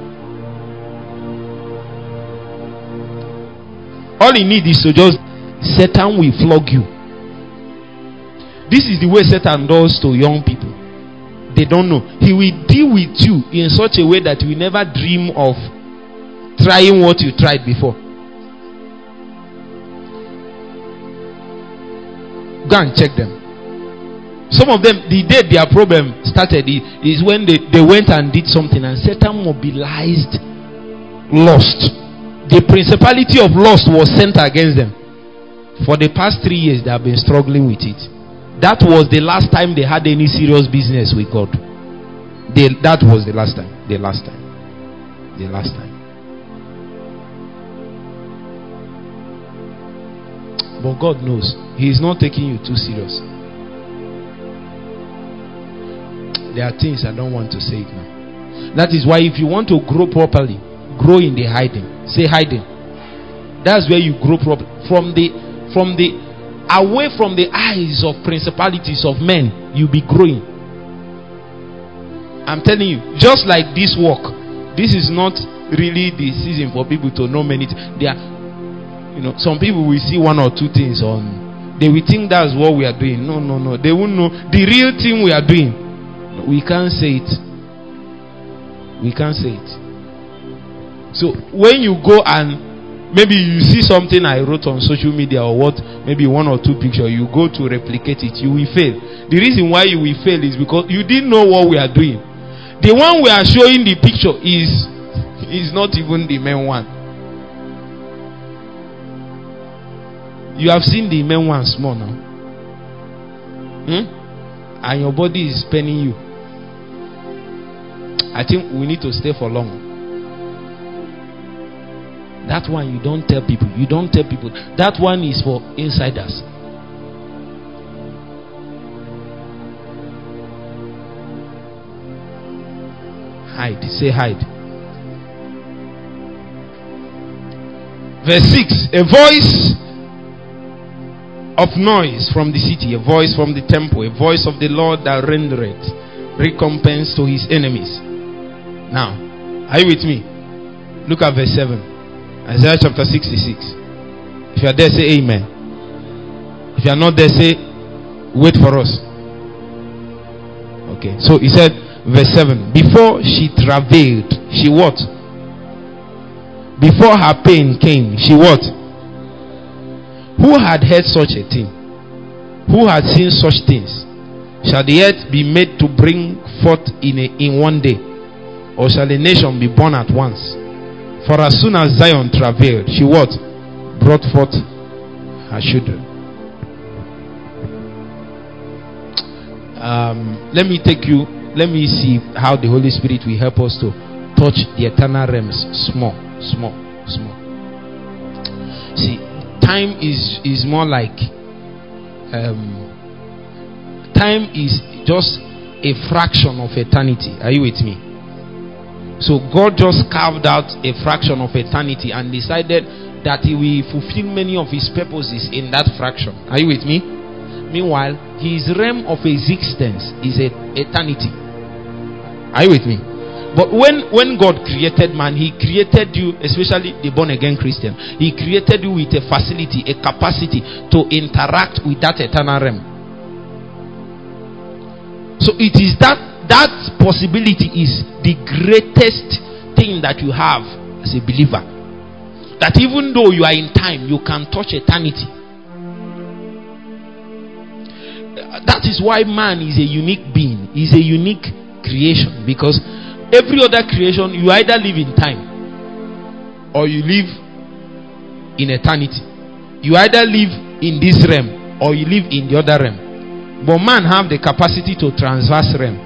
All you need is to just, Satan will flog you. This is the way Satan does to young people. They don't know. He will deal with you in such a way that you will never dream of trying what you tried before. Go and check them. Some of them, the day their problem started is when they, they went and did something and Satan mobilized lust. The principality of lust was sent against them. For the past three years, they have been struggling with it. That was the last time they had any serious business with God. They, that was the last time. The last time. The last time. But God knows. He is not taking you too serious. There are things I don't want to say it now. That is why if you want to grow properly, grow in the hiding. Say hiding. That's where you grow properly. From the from the away from the eyes of principalities of men, you'll be growing. I'm telling you, just like this work, this is not really the season for people to know many things. They are, you know, some people will see one or two things on, they will think that's what we are doing. No, no, no. They won't know the real thing we are doing. We can't say it. We can't say it. So when you go and maybe you see something I wrote on social media or what, maybe one or two pictures, you go to replicate it, you will fail. The reason why you will fail is because you didn't know what we are doing. The one we are showing the picture is is not even the main one. You have seen the main one small now. Hmm? And your body is paining you. I think we need to stay for long. That one you don't tell people. You don't tell people. That one is for insiders. Hide. Say hide. Verse six. A voice of noise from the city, a voice from the temple, a voice of the Lord that rendereth recompense to his enemies. Now, are you with me? Look at verse seven. Isaiah chapter sixty-six. If you are there, say amen. If you are not there, say wait for us. Okay, so he said, verse seven. Before she travailed, she what? Before her pain came, she what? Who had heard such a thing? Who had seen such things? Shall the earth be made to bring forth in a, in one day? Or shall a nation be born at once? For as soon as Zion travailed, she what? Brought forth her children. Um, let me take you, let me see how the Holy Spirit will help us to touch the eternal realms small, small, small. See, time is, is more like, um, time is just a fraction of eternity. Are you with me? So God just carved out a fraction of eternity and decided that he will fulfill many of his purposes in that fraction. Are you with me? Meanwhile, his realm of existence is a eternity. Are you with me? But when, when God created man, he created you, especially the born again Christian, he created you with a facility, a capacity to interact with that eternal realm. So it is that that possibility is the greatest thing that you have as a believer. That even though you are in time, you can touch eternity. That is why man is a unique being, is a unique creation, because every other creation, you either live in time or you live in eternity. You either live in this realm or you live in the other realm. But man have the capacity to transverse realm.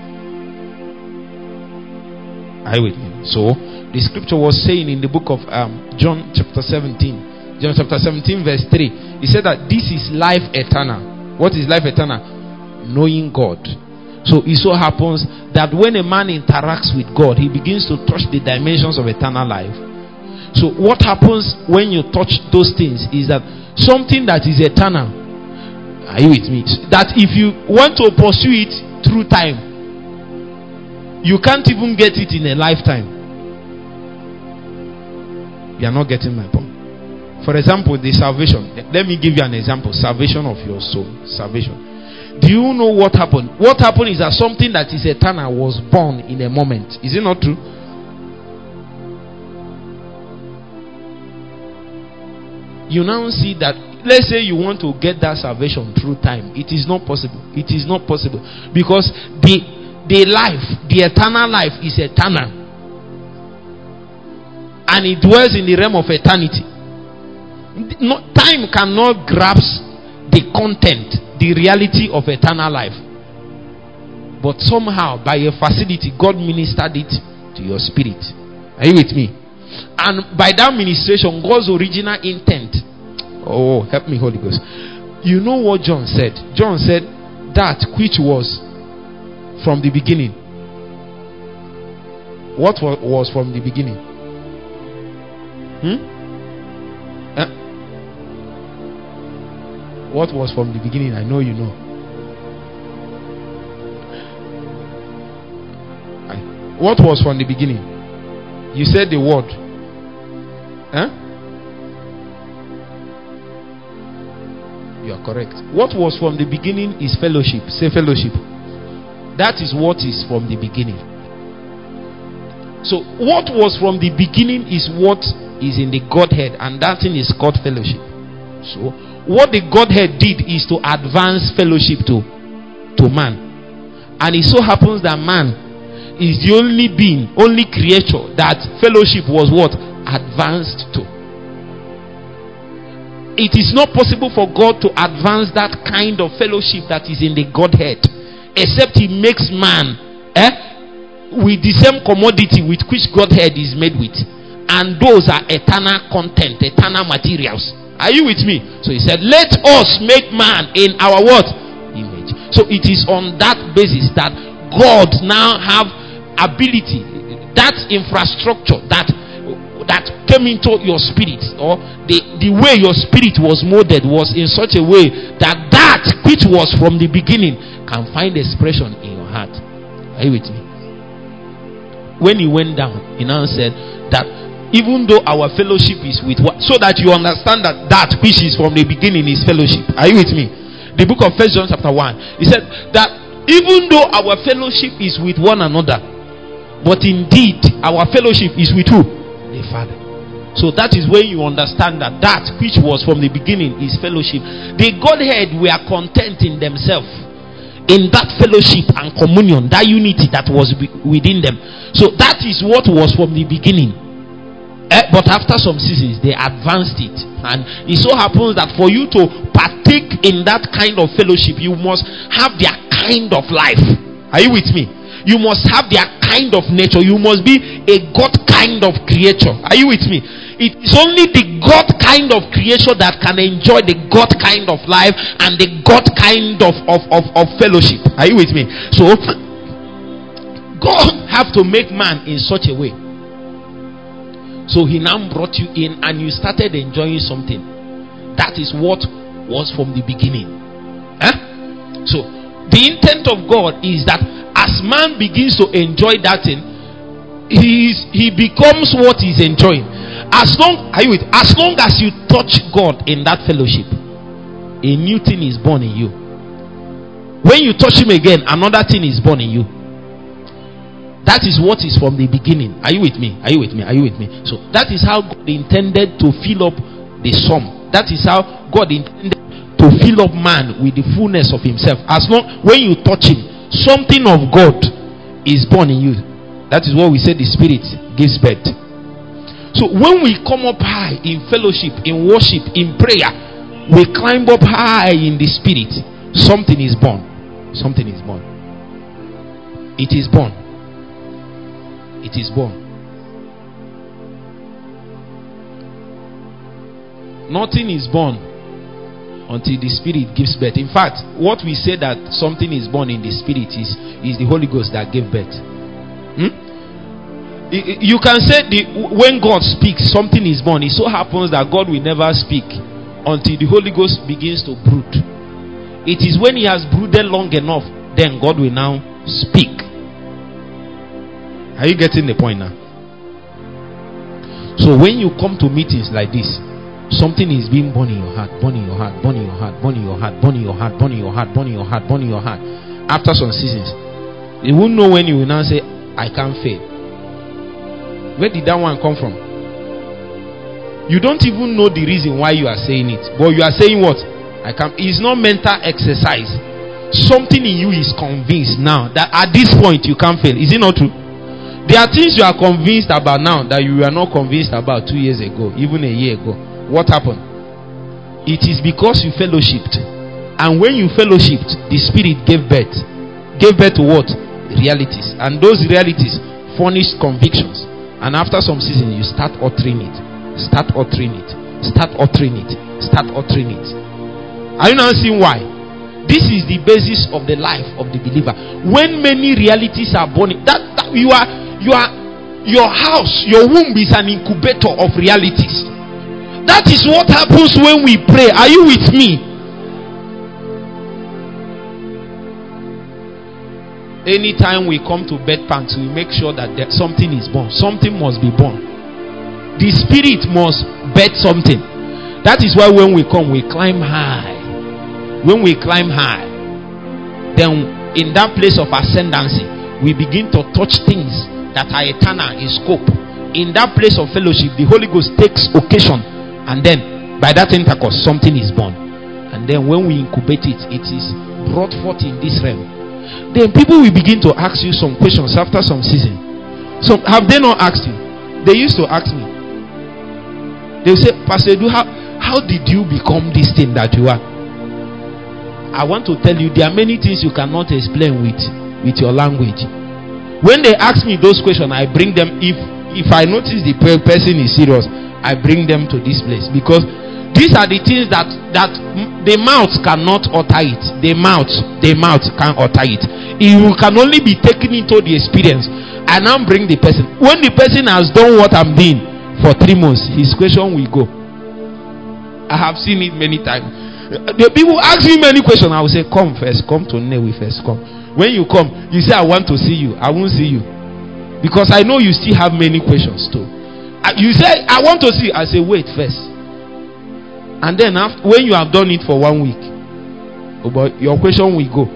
Are you with me? So the scripture was saying in the book of um, John chapter seventeen, John chapter seventeen verse three, he said that this is life eternal. What is life eternal? Knowing God. So it so happens that when a man interacts with God, he begins to touch the dimensions of eternal life. So what happens when you touch those things is that something that is eternal, Are you with me? That if you want to pursue it through time, you can't even get it in a lifetime. You are not getting my point. For example, the salvation. Let me give you an example. Salvation of your soul. Salvation. Do you know what happened? What happened is that something that is eternal was born in a moment. Is it not true? You now see that, let's say you want to get that salvation through time. It is not possible. It is not possible. Because the, the life, the eternal life is eternal. And it dwells in the realm of eternity. No, time cannot grasp the content, the reality of eternal life. But somehow, by a facility, God ministered it to your spirit. Are you with me? And by that ministration, God's original intent. Oh, help me, Holy Ghost. You know what John said? John said that which was from the beginning. What was from the beginning? Hmm? Huh? What was from the beginning? I know you know. I, what was from the beginning? You said the word. Huh? You are correct. What was from the beginning is fellowship. Say fellowship. That is what is from the beginning. So what was from the beginning is what is in the Godhead, and that thing is called fellowship. So what the Godhead did is to advance fellowship to, to man. And it so happens that man is the only being, only creature that fellowship was what? Advanced to. It is not possible for God to advance that kind of fellowship that is in the Godhead, except he makes man eh, with the same commodity with which Godhead is made with. And those are eternal content, eternal materials. Are you with me? So he said, let us make man in our what? Image. So it is on that basis that God now have ability, that infrastructure that that came into your spirit, or the, the way your spirit was molded was in such a way that that which was from the beginning can find expression in your heart. Are you with me? When he went down, he now said that even though our fellowship is with what, so that you understand that that which is from the beginning is fellowship. Are you with me? The book of First John chapter one, he said that even though our fellowship is with one another, but indeed our fellowship is with who? The Father. So that is when you understand that that which was from the beginning is fellowship. The Godhead were content in themselves, in that fellowship and communion, that unity that was within them. So that is what was from the beginning. Eh, but after some seasons, they advanced it. And it so happens that for you to partake in that kind of fellowship, you must have their kind of life. Are you with me? You must have their kind of nature. You must be a God kind of creature. Are you with me? It is only the God kind of creature that can enjoy the God kind of life and the God kind of, of, of, of fellowship. Are you with me? So, God have to make man in such a way. So he now brought you in and you started enjoying something. That is what was from the beginning. Huh? So, the intent of God is that as man begins to enjoy that thing, he is, he becomes what he's enjoying. As long, are you with, as long as you touch God in that fellowship, a new thing is born in you. When you touch him again, another thing is born in you. That is what is from the beginning. Are you with me? Are you with me? Are you with me? So that is how God intended to fill up the sum. That is how God intended to fill up man with the fullness of himself. As long, when you touch him, something of God is born in you. That is what we say the Spirit gives birth. So when we come up high in fellowship, in worship, in prayer, we climb up high in the Spirit. Something is born. Something is born. It is born. It is born. Nothing is born until the Spirit gives birth. In fact, what we say that something is born in the Spirit is, is the Holy Ghost that gave birth. Hmm? You can say the, when God speaks, something is born. It so happens that God will never speak until the Holy Ghost begins to brood. It is when he has brooded long enough, then God will now speak. Are you getting the point now? So when you come to meetings like this, something is being born in your heart, born in your heart, born in your heart, born in your heart, born in your heart, born in your heart, born in your heart, born in your heart. After some seasons, you won't know when you will now say, I can't fail. Where did that one come from? You don't even know the reason why you are saying it, but you are saying what? I can't. It's not mental exercise. Something in you is convinced now that at this point you can't fail. Is it not true? There are things you are convinced about now that you were not convinced about two years ago, even a year ago. What happened? It is because you fellowshipped. And when you fellowshipped, the Spirit gave birth. Gave birth to what? Realities. And those realities furnished convictions. And after some season, you start uttering it. Start uttering it. Start uttering it. Start uttering it. Are you now seeing why? This is the basis of the life of the believer. When many realities are born, that, that you are, you are, your house, your womb is an incubator of realities. That is what happens when we pray. Are you with me? Anytime we come to bed pants, we make sure that there, something is born. Something must be born. The Spirit must birth something. That is why when we come, we climb high. When we climb high, then in that place of ascendancy, we begin to touch things that are eternal in scope. In that place of fellowship, the Holy Ghost takes occasion, and then by that intercourse, something is born. And then when we incubate it, it is brought forth in this realm. Then people will begin to ask you some questions after some season. So have they not asked you? They used to ask me. They will say, Pastor Edu, how, how did you become this thing that you are? I want to tell you, there are many things you cannot explain with, with your language. When they ask me those questions, I bring them. If if I notice the person is serious, I bring them to this place, because these are the things that that the mouth cannot utter it. The mouth, the mouth can't utter it. It can only be taken into the experience. I now bring the person. When the person has done what I'm doing for three months, his question will go. I have seen it many times. The people ask me many questions. I will say, come first, come to Newi first, come. When you come, you say, I want to see you. I won't see you, because I know you still have many questions too. You say, I want to see. I say, wait first. And then after, when you have done it for one week, oh boy, your question will go.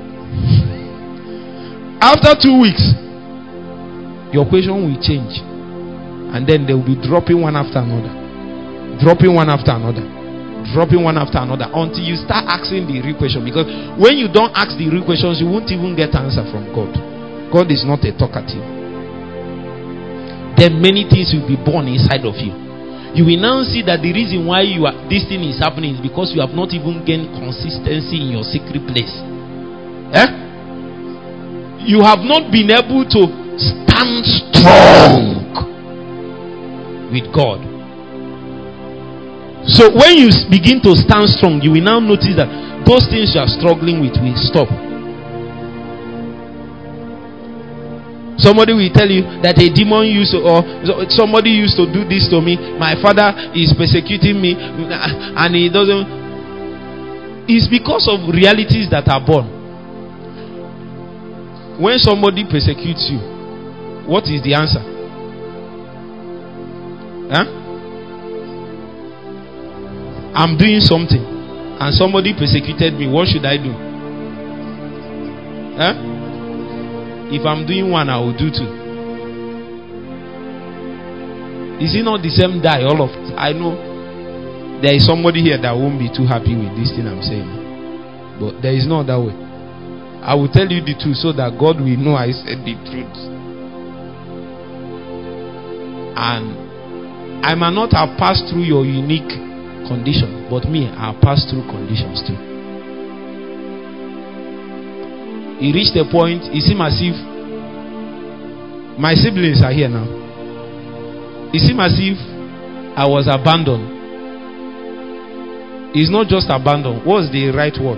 After two weeks, your question will change. And then they will be dropping one after another. Dropping one after another. Dropping one after another until you start asking the real question. Because when you don't ask the real questions, you won't even get answer from God. God is not a talkative. Then many things will be born inside of you. You will now see that the reason why you are this thing is happening is because you have not even gained consistency in your secret place. Eh? You have not been able to stand strong with God. So when you begin to stand strong, you will now notice that those things you are struggling with will stop. Somebody will tell you that a demon used to, or somebody used to do this to me. My father is persecuting me, and he doesn't. It's because of realities that are born. When somebody persecutes you, what is the answer? Huh? I'm doing something and somebody persecuted me. What should I do? Huh? If I'm doing one, I will do two. Is it not the same die? All of it. I know there is somebody here that won't be too happy with this thing I'm saying, but there is no other way. I will tell you the truth so that God will know I said the truth. And I might not have passed through your unique condition, but me, I passed through conditions too. He reached a point, it seemed as if my siblings are here now. It seemed as if I was abandoned. It's not just abandoned. What's the right word?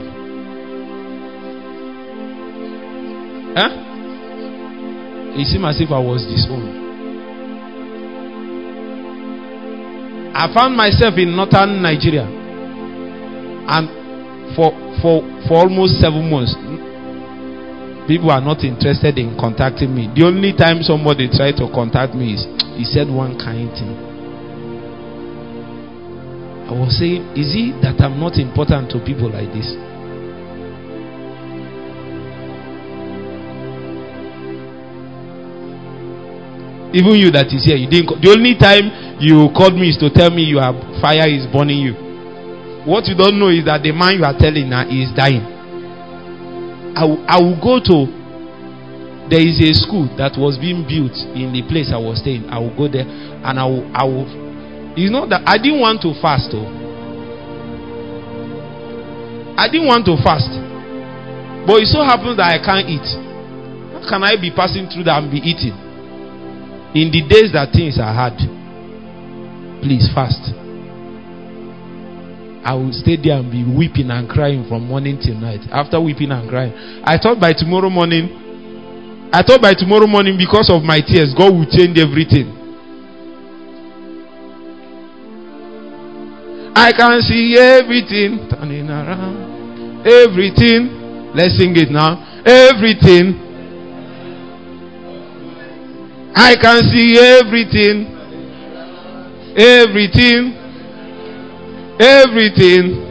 Huh? It seemed as if I was disowned. I found myself in northern Nigeria, and for for for almost seven months. People are not interested in contacting me. The only time somebody tried to contact me is he said one kind thing. I was saying, is it that I'm not important to people like this? Even you that is here, you didn't. The only time you called me is to tell me your fire is burning you. What you don't know is that the man you are telling now is dying. I, w- I will go to. There is a school that was being built in the place I was staying. I will go there and I will. I will. It's not that I didn't want to fast, though. I didn't want to fast, but it so happens that I can't eat. How can I be passing through that and be eating? In the days that things are hard, please fast. I will stay there and be weeping and crying from morning till night. After weeping and crying, I thought by tomorrow morning, I thought by tomorrow morning because of my tears, God will change everything. I can see everything turning around. Everything. Let's sing it now. Everything. I can see everything. Everything. Everything.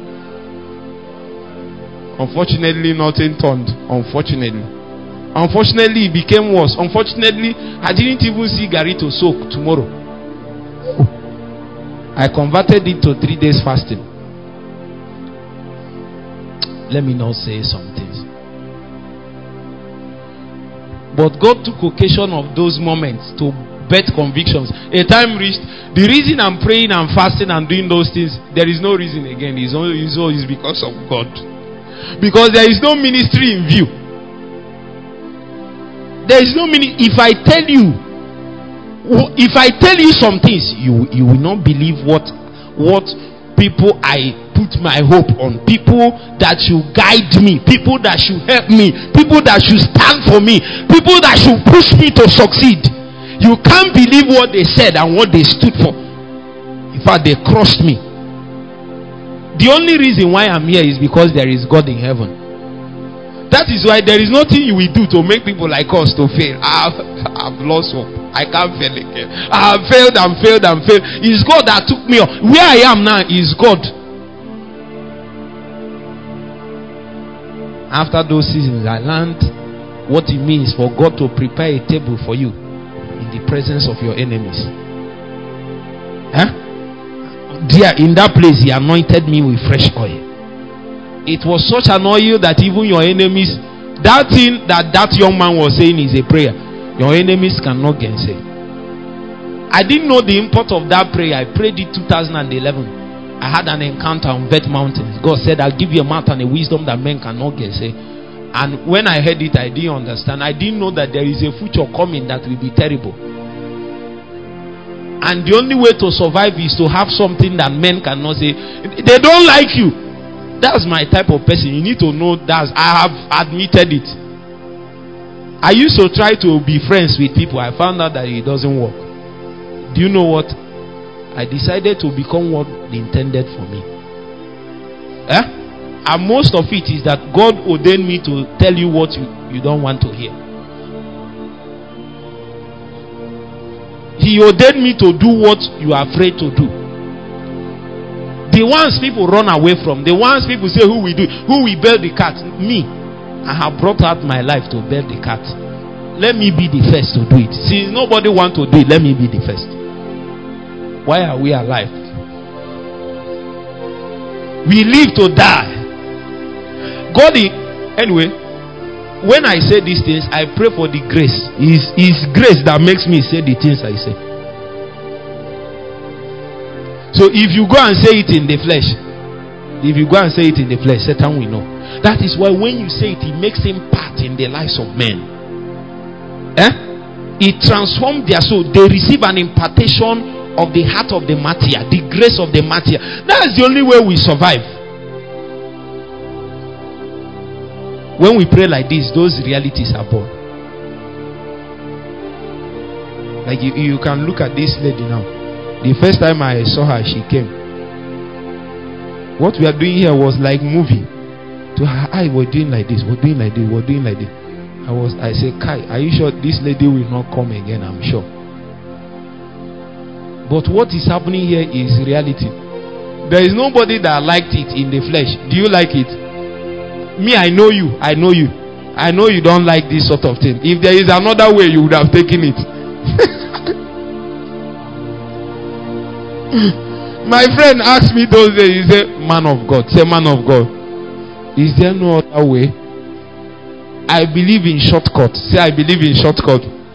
Unfortunately, nothing turned. Unfortunately. Unfortunately, it became worse. Unfortunately, I didn't even see Gary to soak tomorrow. I converted it to three days fasting. Let me not say some things. But God took occasion of those moments to birth convictions. A time reached. The reason I'm praying and fasting and doing those things, there is no reason again. It's only it's always because of God. Because there is no ministry in view. There is no ministry. If I tell you, if I tell you some things, you you will not believe what what people I put my hope on. People that should guide me, people that should help me, people that should stand for me, people that should push me to succeed. You can't believe what they said and what they stood for. In fact, they crushed me. The only reason why I'm here is because there is God in heaven. That is why there is nothing you will do to make people like us to fail. I've, I've lost hope. I can't fail again. I have failed and failed and failed. It's God that took me up. Where I am now is God. After those seasons, I learned what it means for God to prepare a table for you in the presence of your enemies. Huh? There, in that place, He anointed me with fresh oil. It was such an oil that even your enemies, that thing that that young man was saying is a prayer, your enemies cannot gainsay. I didn't know the import of that prayer. I prayed it two thousand eleven. I had an encounter on Vet Mountains. God said, I'll give you a mouth and a wisdom that men cannot gainsay. And when I heard it, I didn't understand. I didn't know that there is a future coming that will be terrible. And the only way to survive is to have something that men cannot say. They don't like you. That's my type of person. You need to know that. I have admitted it. I used to try to be friends with people. I found out that it doesn't work. Do you know what? I decided to become what they intended for me. Eh? And most of it is that God ordained me to tell you what you, you don't want to hear. He ordained me to do what you are afraid to do. The ones people run away from, the ones people say, who will do, who will bear the cat? Me. I have brought out my life to bear the cat. Let me be the first to do it. Since nobody wants to do it, let me be the first. Why are we alive? We live to die. God, anyway, when I say these things, I pray for the grace. It's, it's grace that makes me say the things I say. So if you go and say it in the flesh, if you go and say it in the flesh, Satan will know. That is why when you say it, it makes impact in the lives of men. Eh? It transforms their soul. They receive an impartation of the heart of the martyr, the grace of the martyr. That's the only way we survive. When we pray like this, those realities are born. Like you, you can look at this lady now. The first time I saw her, she came. What we are doing here was like movie. To her eye, we're doing like this, we're doing like this, we're doing like this. I was, I said, Kai, are you sure this lady will not come again? I'm sure. But what is happening here is reality. There is nobody that liked it in the flesh. Do you like it? Me, I know you. I know you. I know you don't like this sort of thing. If there is another way, you would have taken it. My friend asked me those days, he said, man of God, say man of God, is there no other way? I believe in shortcut. Say I believe in shortcut.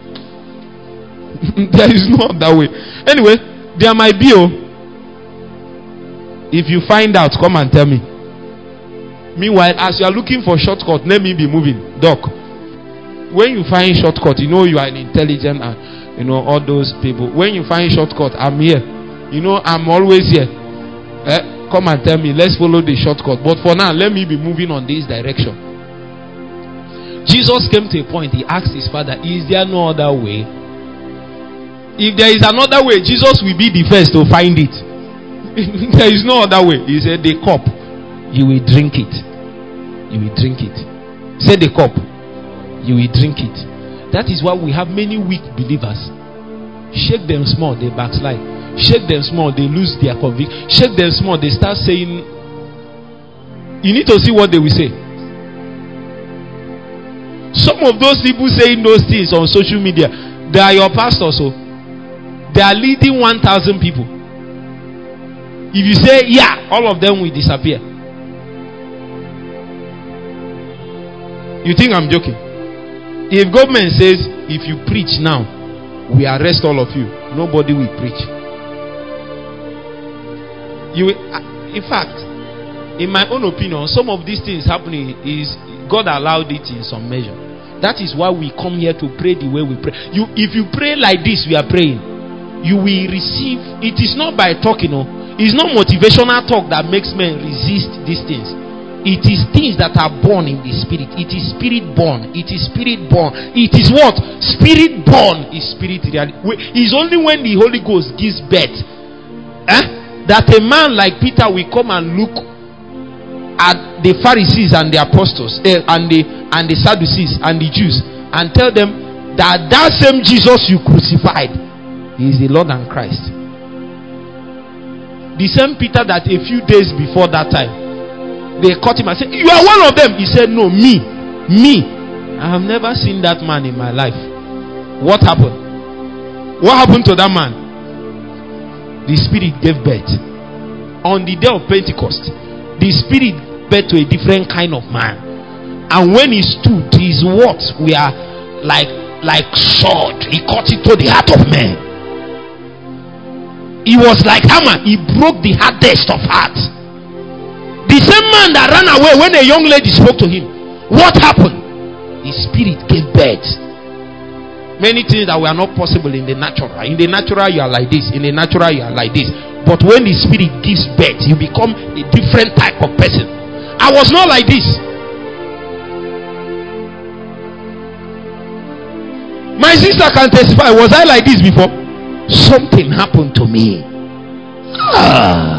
There is no other way. Anyway, there might be. Oh, if you find out, come and tell me. Meanwhile, as you are looking for shortcut, let me be moving. Doc, when you find shortcut, you know you are intelligent and you know all those people. When you find shortcut, I'm here. You know I'm always here. Eh? Come and tell me. Let's follow the shortcut. But for now, let me be moving on this direction. Jesus came to a point. He asked his father, is there no other way? If there is another way, Jesus will be the first to find it. There is no other way. He said, the cup, you will drink it. You will drink it. Say the cup, you will drink it. That is why we have many weak believers. Shake them small, they backslide. Shake them small, they lose their conviction. Shake them small, they start saying. You need to see what they will say. Some of those people saying those things on social media, they are your pastors. So they are leading one thousand people. If you say, yeah, all of them will disappear. You think I'm joking? If government says, if you preach now, we arrest all of you, nobody will preach. You will, in fact, in my own opinion, some of these things happening is God allowed it in some measure. That is why we come here to pray the way we pray. You, if you pray like this, we are praying, you will receive. It is not by talking, no. It's not motivational talk that makes men resist these things. It is things that are born in the spirit. It is spirit born. It is spirit born. It is what? Spirit born is spirit reality. It's only when the Holy Ghost gives birth, eh, that a man like Peter will come and look at the Pharisees and the apostles, eh, and the and the Sadducees and the Jews, and tell them that that same Jesus you crucified, he is the Lord and Christ. The same Peter that a few days before that time they caught him and said, you are one of them. He said, no, me, me. I have never seen that man in my life. What happened? What happened to that man? The Spirit gave birth. On the day of Pentecost, the Spirit gave birth to a different kind of man. And when he stood, his words were like, like sword. He cut into the heart of man. He was like hammer. He broke the hardest of hearts. The same man that ran away when a young lady spoke to him, what happened? His spirit gave birth. Many things that were not possible in the natural. In the natural you are like this. In the natural you are like this. But when the spirit gives birth, you become a different type of person. I was not like this. My sister can testify. Was I like this before? Something happened to me. Ah.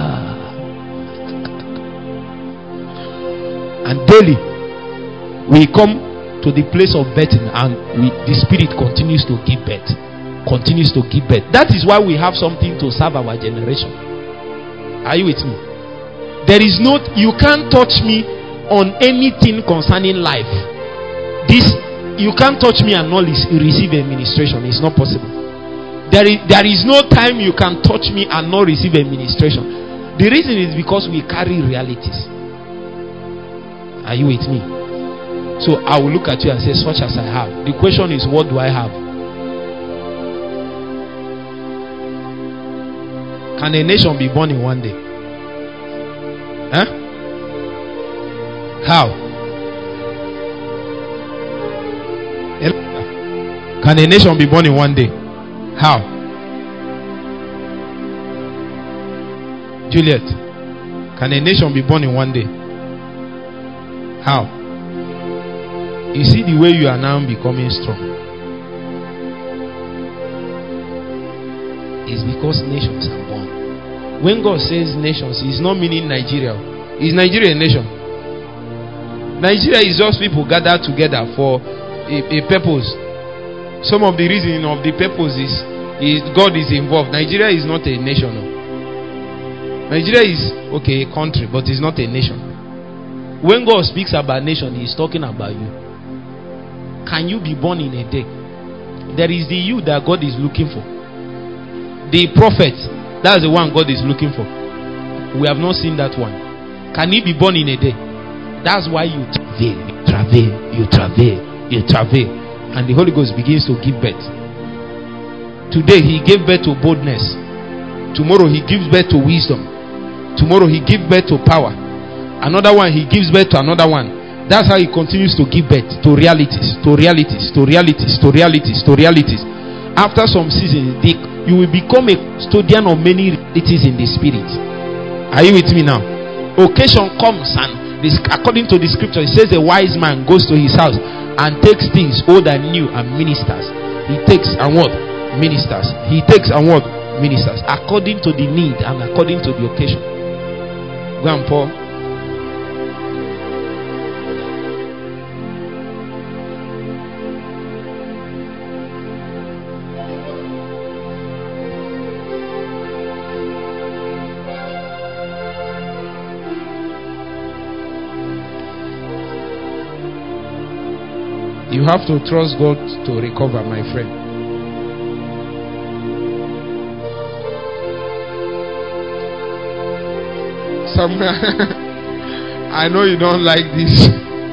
And daily we come to the place of birthing, and we, the Spirit continues to give birth. Continues to give birth. That is why we have something to serve our generation. Are you with me? There is no, you can't touch me on anything concerning life. This, you can't touch me and not receive administration. It's not possible. There is, there is no time you can touch me and not receive administration. The reason is because we carry realities. Are you with me? So I will look at you and say, such as I have. The question is, what do I have? Can a nation be born in one day? Huh? How? Can a nation be born in one day? How? Juliet, can a nation be born in one day? How? You see the way you are now becoming strong. It's because nations are born. When God says nations, He's not meaning Nigeria. Is Nigeria a nation? Nigeria is just people gathered together for a, a purpose. Some of the reason of the purpose is, is God is involved. Nigeria is not a nation. No. Nigeria is okay a country, but it's not a nation. When God speaks about nation, He is talking about you. Can you be born in a day? There is the you that God is looking for. The prophet, that's the one God is looking for. We have not seen that one. Can he be born in a day? That's why you travail, you travail, you travail, you travail, and the Holy Ghost begins to give birth. Today He gave birth to boldness. Tomorrow He gives birth to wisdom. Tomorrow He gives birth to power. Another one He gives birth to another one. That's how He continues to give birth to realities, to realities, to realities, to realities, to realities. After some seasons, you will become a custodian of many realities in the spirit. Are you with me now? Occasion comes, and this, according to the scripture, it says a wise man goes to his house and takes things old and new and ministers. He takes and what? Ministers. He takes and what? Ministers. According to the need and according to the occasion. Go and pour. You have to trust God to recover, my friend. Somewhere, I know you don't like this.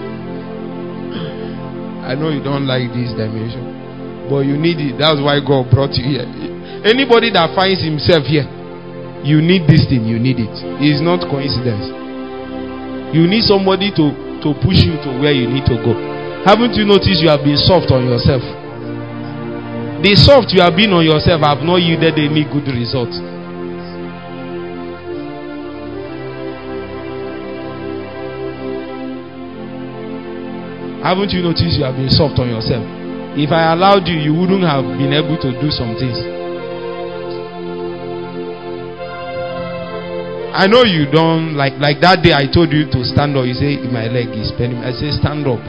I know you don't like this dimension, but you need it. That's why God brought you here. Anybody that finds himself here, you need this thing. You need it. It's not coincidence. You need somebody to to push you to where you need to go. Haven't you noticed you have been soft on yourself? The soft you have been on yourself have not yielded any good results. Haven't you noticed you have been soft on yourself? If I allowed you, you wouldn't have been able to do some things. I know you don't like like that day I told you to stand up. You say my leg is paining. I say stand up.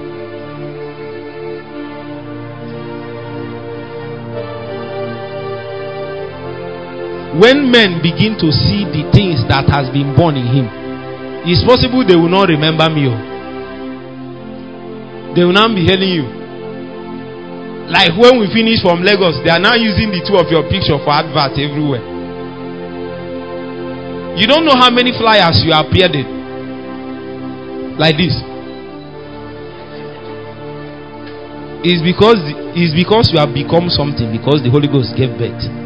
When men begin to see the things that has been born in him, it's possible they will not remember me. They will not be hailing you. Like when we finish from Lagos, they are now using the two of your picture for advert everywhere. You don't know how many flyers you appeared in. Like this. It's because, it's because you have become something, because the Holy Ghost gave birth.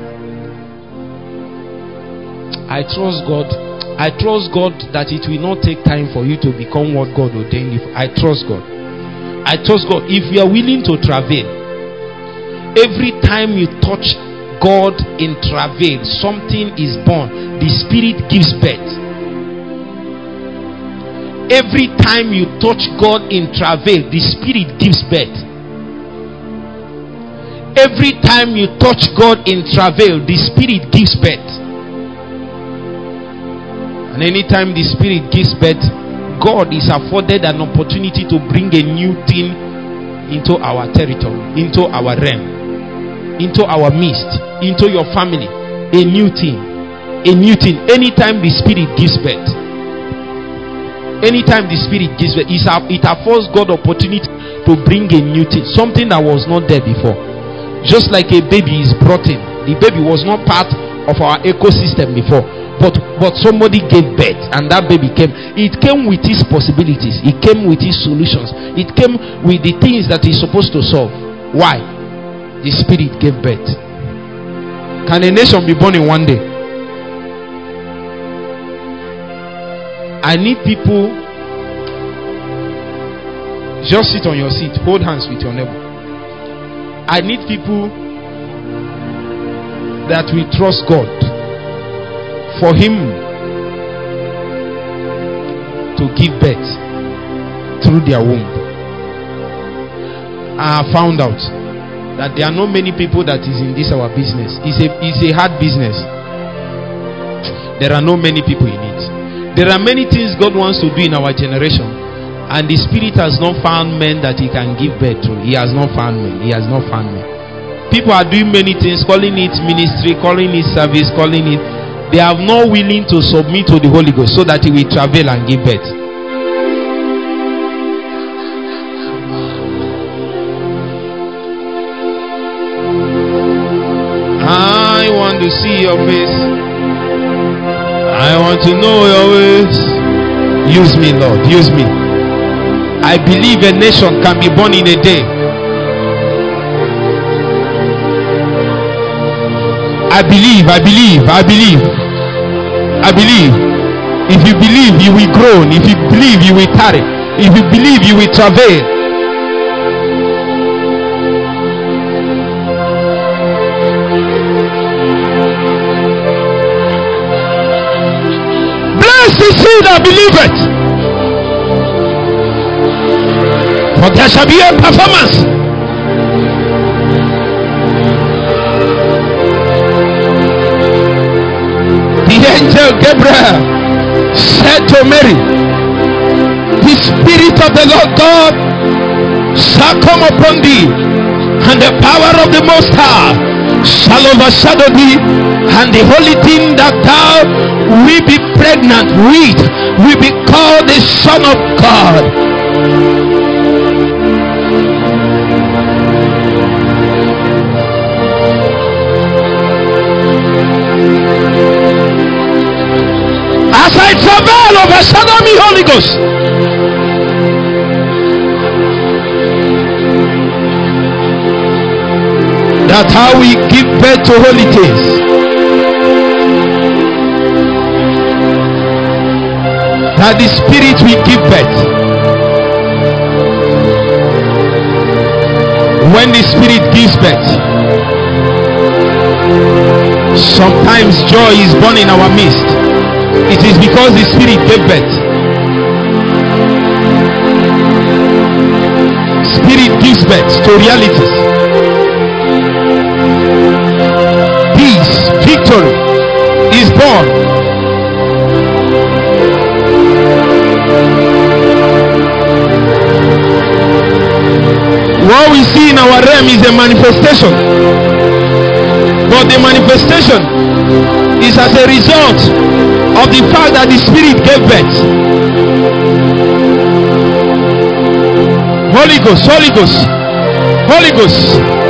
I trust God. I trust God that it will not take time for you to become what God ordained you for. I trust God. I trust God. If you are willing to travail, every time you touch God in travail, something is born. The Spirit gives birth. Every time you touch God in travail, the Spirit gives birth. Every time you touch God in travail, the Spirit gives birth. And anytime the Spirit gives birth, God is afforded an opportunity to bring a new thing into our territory, into our realm, into our midst, into your family. A new thing. A new thing. Anytime the Spirit gives birth, anytime the Spirit gives birth, it affords God opportunity to bring a new thing, something that was not there before. Just like a baby is brought in, the baby was not part of our ecosystem before, but but somebody gave birth, and that baby came. It came with its possibilities, it came with its solutions, it came with the things that it's supposed to solve. Why? The Spirit gave birth. Can a nation be born in one day? I need people. Just sit on your seat, hold hands with your neighbor. I need people that will trust God for Him to give birth through their womb. I have found out that there are not many people that is in this our business. It's a, it's a hard business. There are not many people in it. There are many things God wants to do in our generation, and the Spirit has not found men that He can give birth to. He has not found men. He has not found men. People are doing many things, calling it ministry, calling it service, calling it. They are not willing to submit to the Holy Ghost so that He will travel and give birth. I want to see your face. I want to know your ways. Use me, Lord. Use me. I believe a nation can be born in a day. I believe, I believe, I believe. I believe. If you believe, you will groan. If you believe, you will tarry. If you believe, you will travail. Blessed is he that believeth, for there shall be a performance. The angel Gabriel said to Mary, the Spirit of the Lord God shall come upon thee, and the power of the Most High shall overshadow thee, and the holy thing that thou will be pregnant with will be called the Son of God. As I travel, overshadow me, Holy Ghost. That's how we give birth to holy things. That the Spirit will give birth. When the Spirit gives birth, sometimes joy is born in our midst. It is because the Spirit gave birth. Spirit gives birth to realities. Peace, victory is born. What we see in our realm is a manifestation, but the manifestation is as a result of the fact that the Spirit gave birth. Holy Ghost, Holy Ghost, Holy Ghost.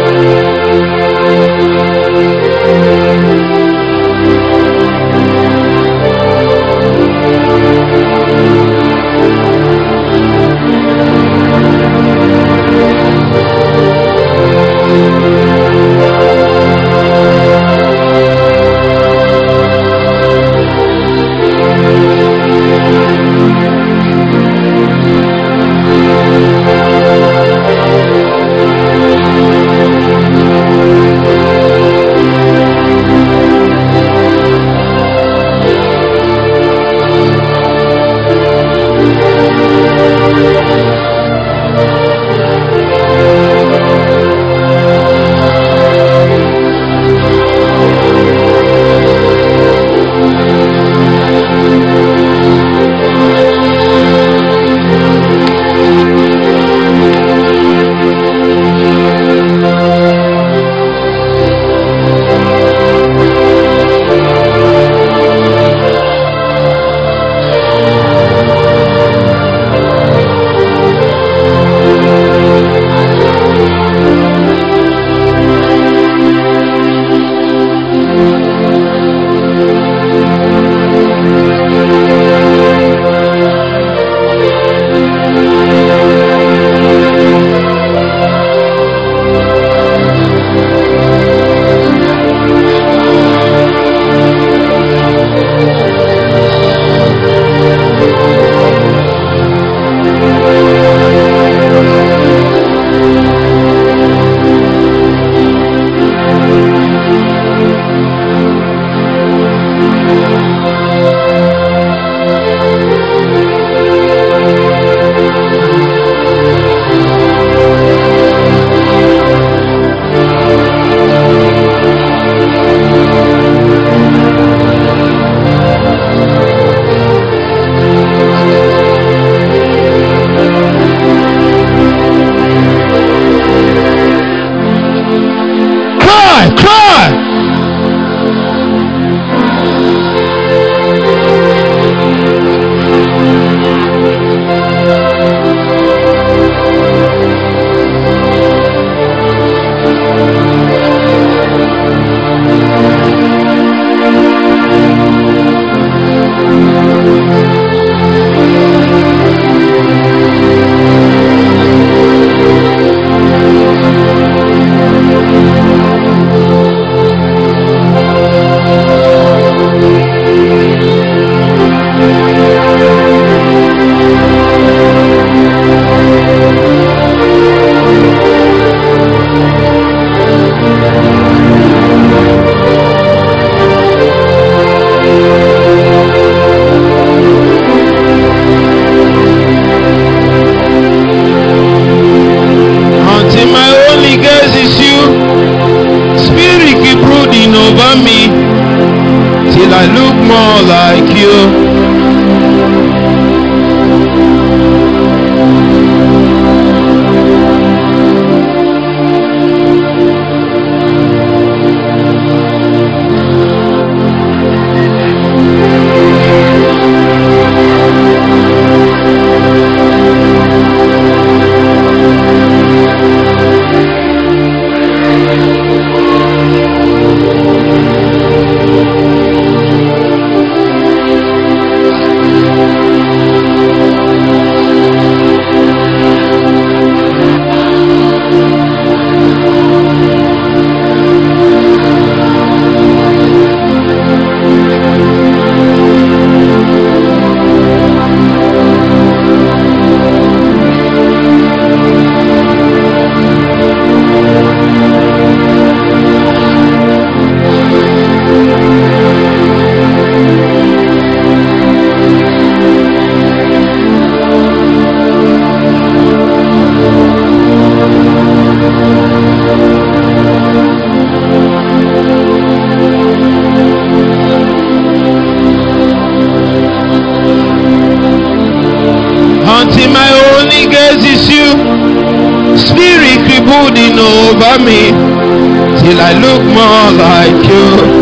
brooding over me till I look more like you.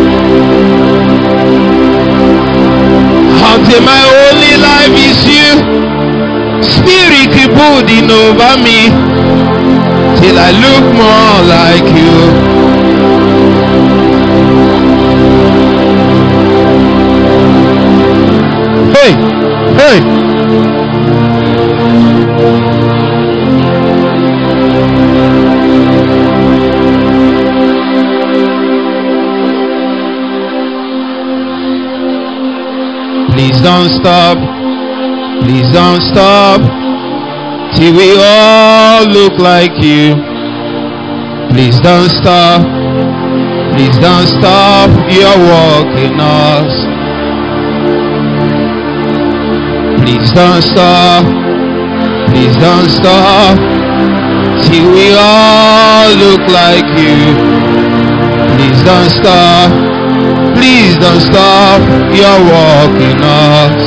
Until my only life is you. Spirit keep brooding over me till I look more like you. Hey, hey. Please don't stop, please don't stop, till we all look like you. Please don't stop, please don't stop, your work in us. Please don't stop, please don't stop, till we all look like you. Please don't stop. Please don't stop your work in us.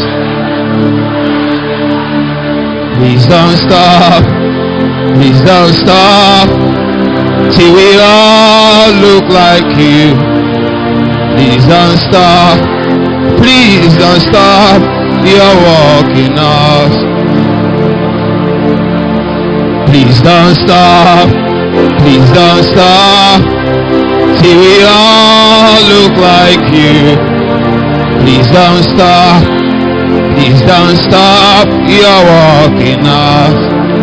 Please don't stop. Please don't stop till we all look like you. Please don't stop. Please don't stop your work in us. Please don't stop. Please don't stop till we all look like you. Please don't stop. Please don't stop your work in us.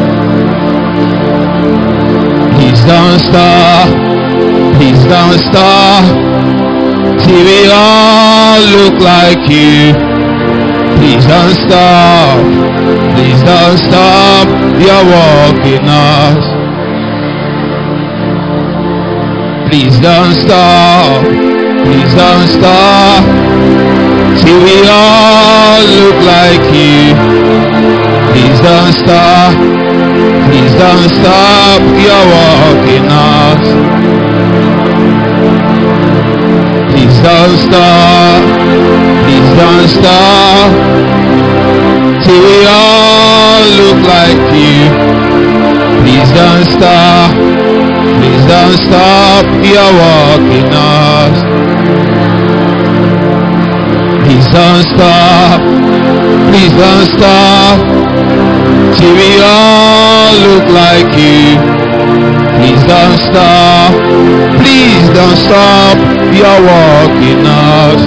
Please don't stop. Please don't stop till we all look like you. Please don't stop. Please don't stop your work in us. Please don't stop, please don't stop, till we all look like you. Please don't stop, please don't stop your work in us. Please don't stop, please don't stop, till we all look like you. Please don't stop. Please don't stop your work in us. Please don't stop. Please don't stop till we all look like you. Please don't stop. Please don't stop your work in us.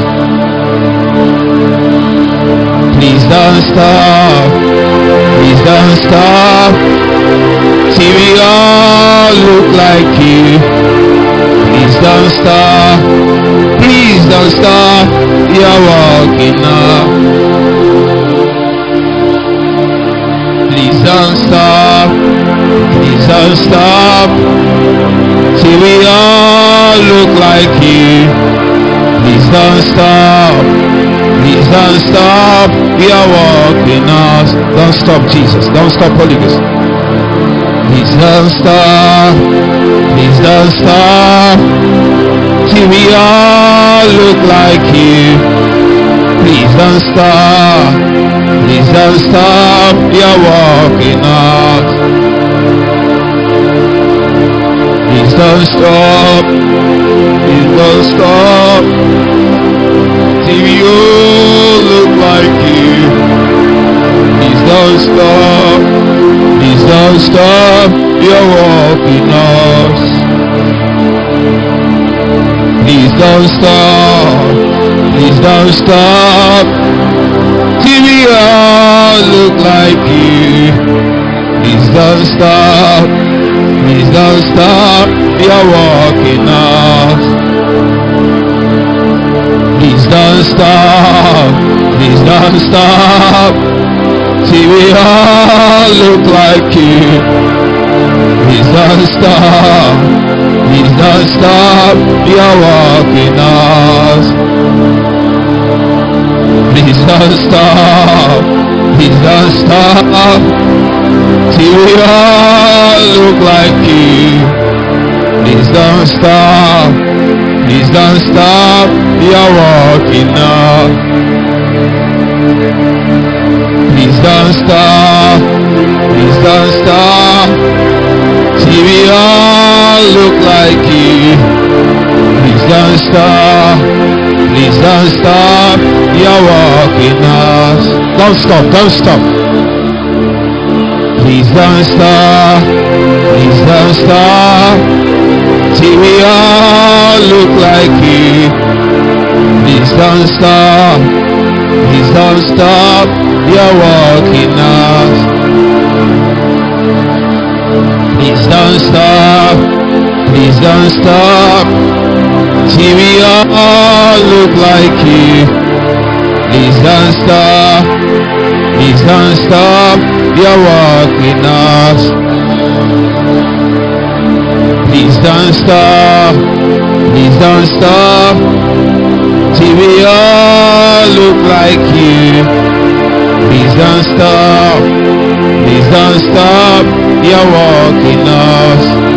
Please don't stop. Please don't stop till we all look like you. Please don't stop. Please don't stop your work in us. Please don't stop. Please don't stop till we all look like you. Please don't stop. Please don't stop your work in us. Don't stop, Jesus. Don't stop, Holy Ghost. Please don't stop, please don't stop, till we all look like you. Please don't stop, please don't stop your work in us. Please don't stop, please don't stop, till we all look like you. Please don't stop. Please don't stop your work in us. Please don't stop. Please don't stop till we all look like you. Please don't stop. Please don't stop your work in us. Please don't stop. Please don't stop till we all look like you. Please don't stop. Please don't stop your work in us. Please don't stop. Please don't stop till we all look like you. Please don't stop. Please don't stop your work in us. Please don't stop, please don't stop till we all look like you. Please don't stop, please don't stop, you're walking us. Don't stop, don't stop. Please don't stop, please don't stop, till we all look like you. Please don't stop, please don't stop, you're walking us. Please don't stop, please don't stop, till we all look like you. Please don't stop, please don't stop, you're walking us. Please don't stop, please don't stop, till we all look like you. Please don't stop, please don't stop, you're walking us.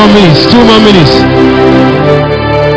more minutes. Two more minutes.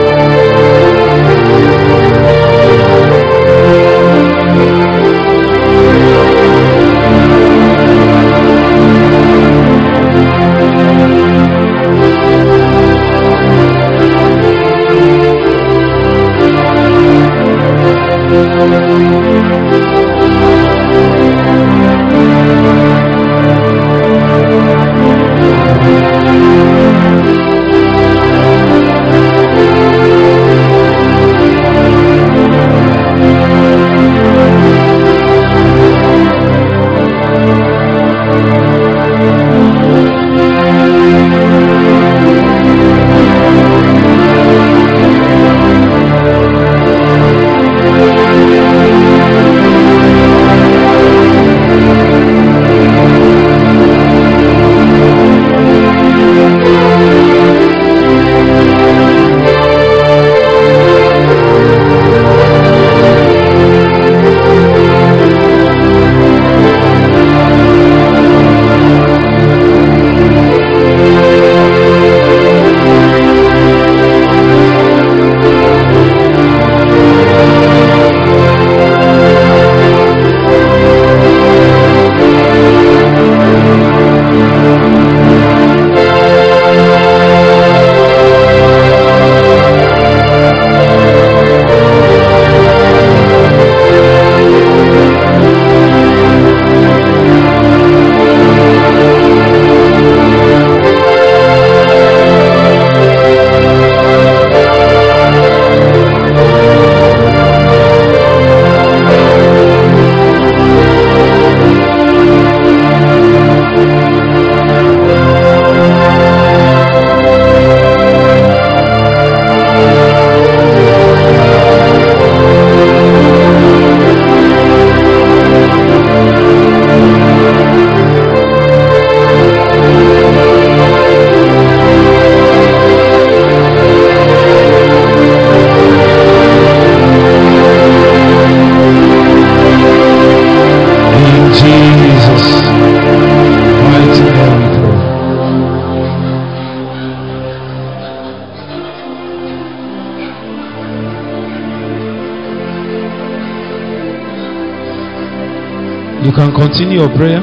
You can continue your prayer.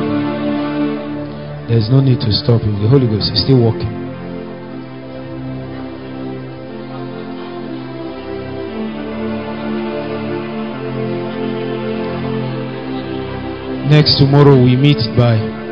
There's no need to stop him. The Holy Ghost is still working. Next tomorrow we meet by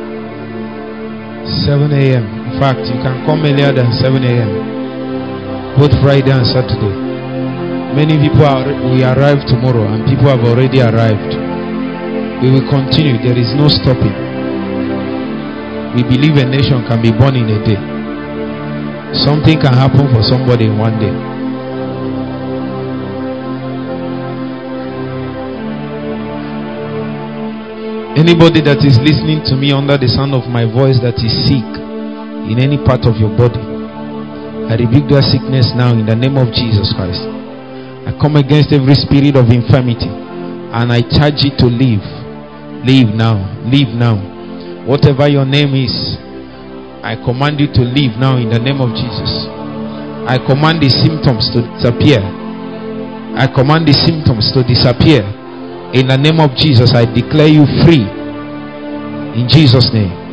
seven a.m. In fact, you can come earlier than seven a.m. both Friday and Saturday. Many people are, we arrive tomorrow, and people have already arrived. We will continue. There is no stopping. We believe a nation can be born in a day. Something can happen for somebody in one day. Anybody that is listening to me under the sound of my voice that is sick in any part of your body, I rebuke that sickness now in the name of Jesus Christ. I come against every spirit of infirmity and I charge it to leave. Leave now. Leave now. Whatever your name is, I command you to leave now in the name of Jesus. I command the symptoms to disappear. I command the symptoms to disappear. In the name of Jesus, I declare you free. In Jesus' name.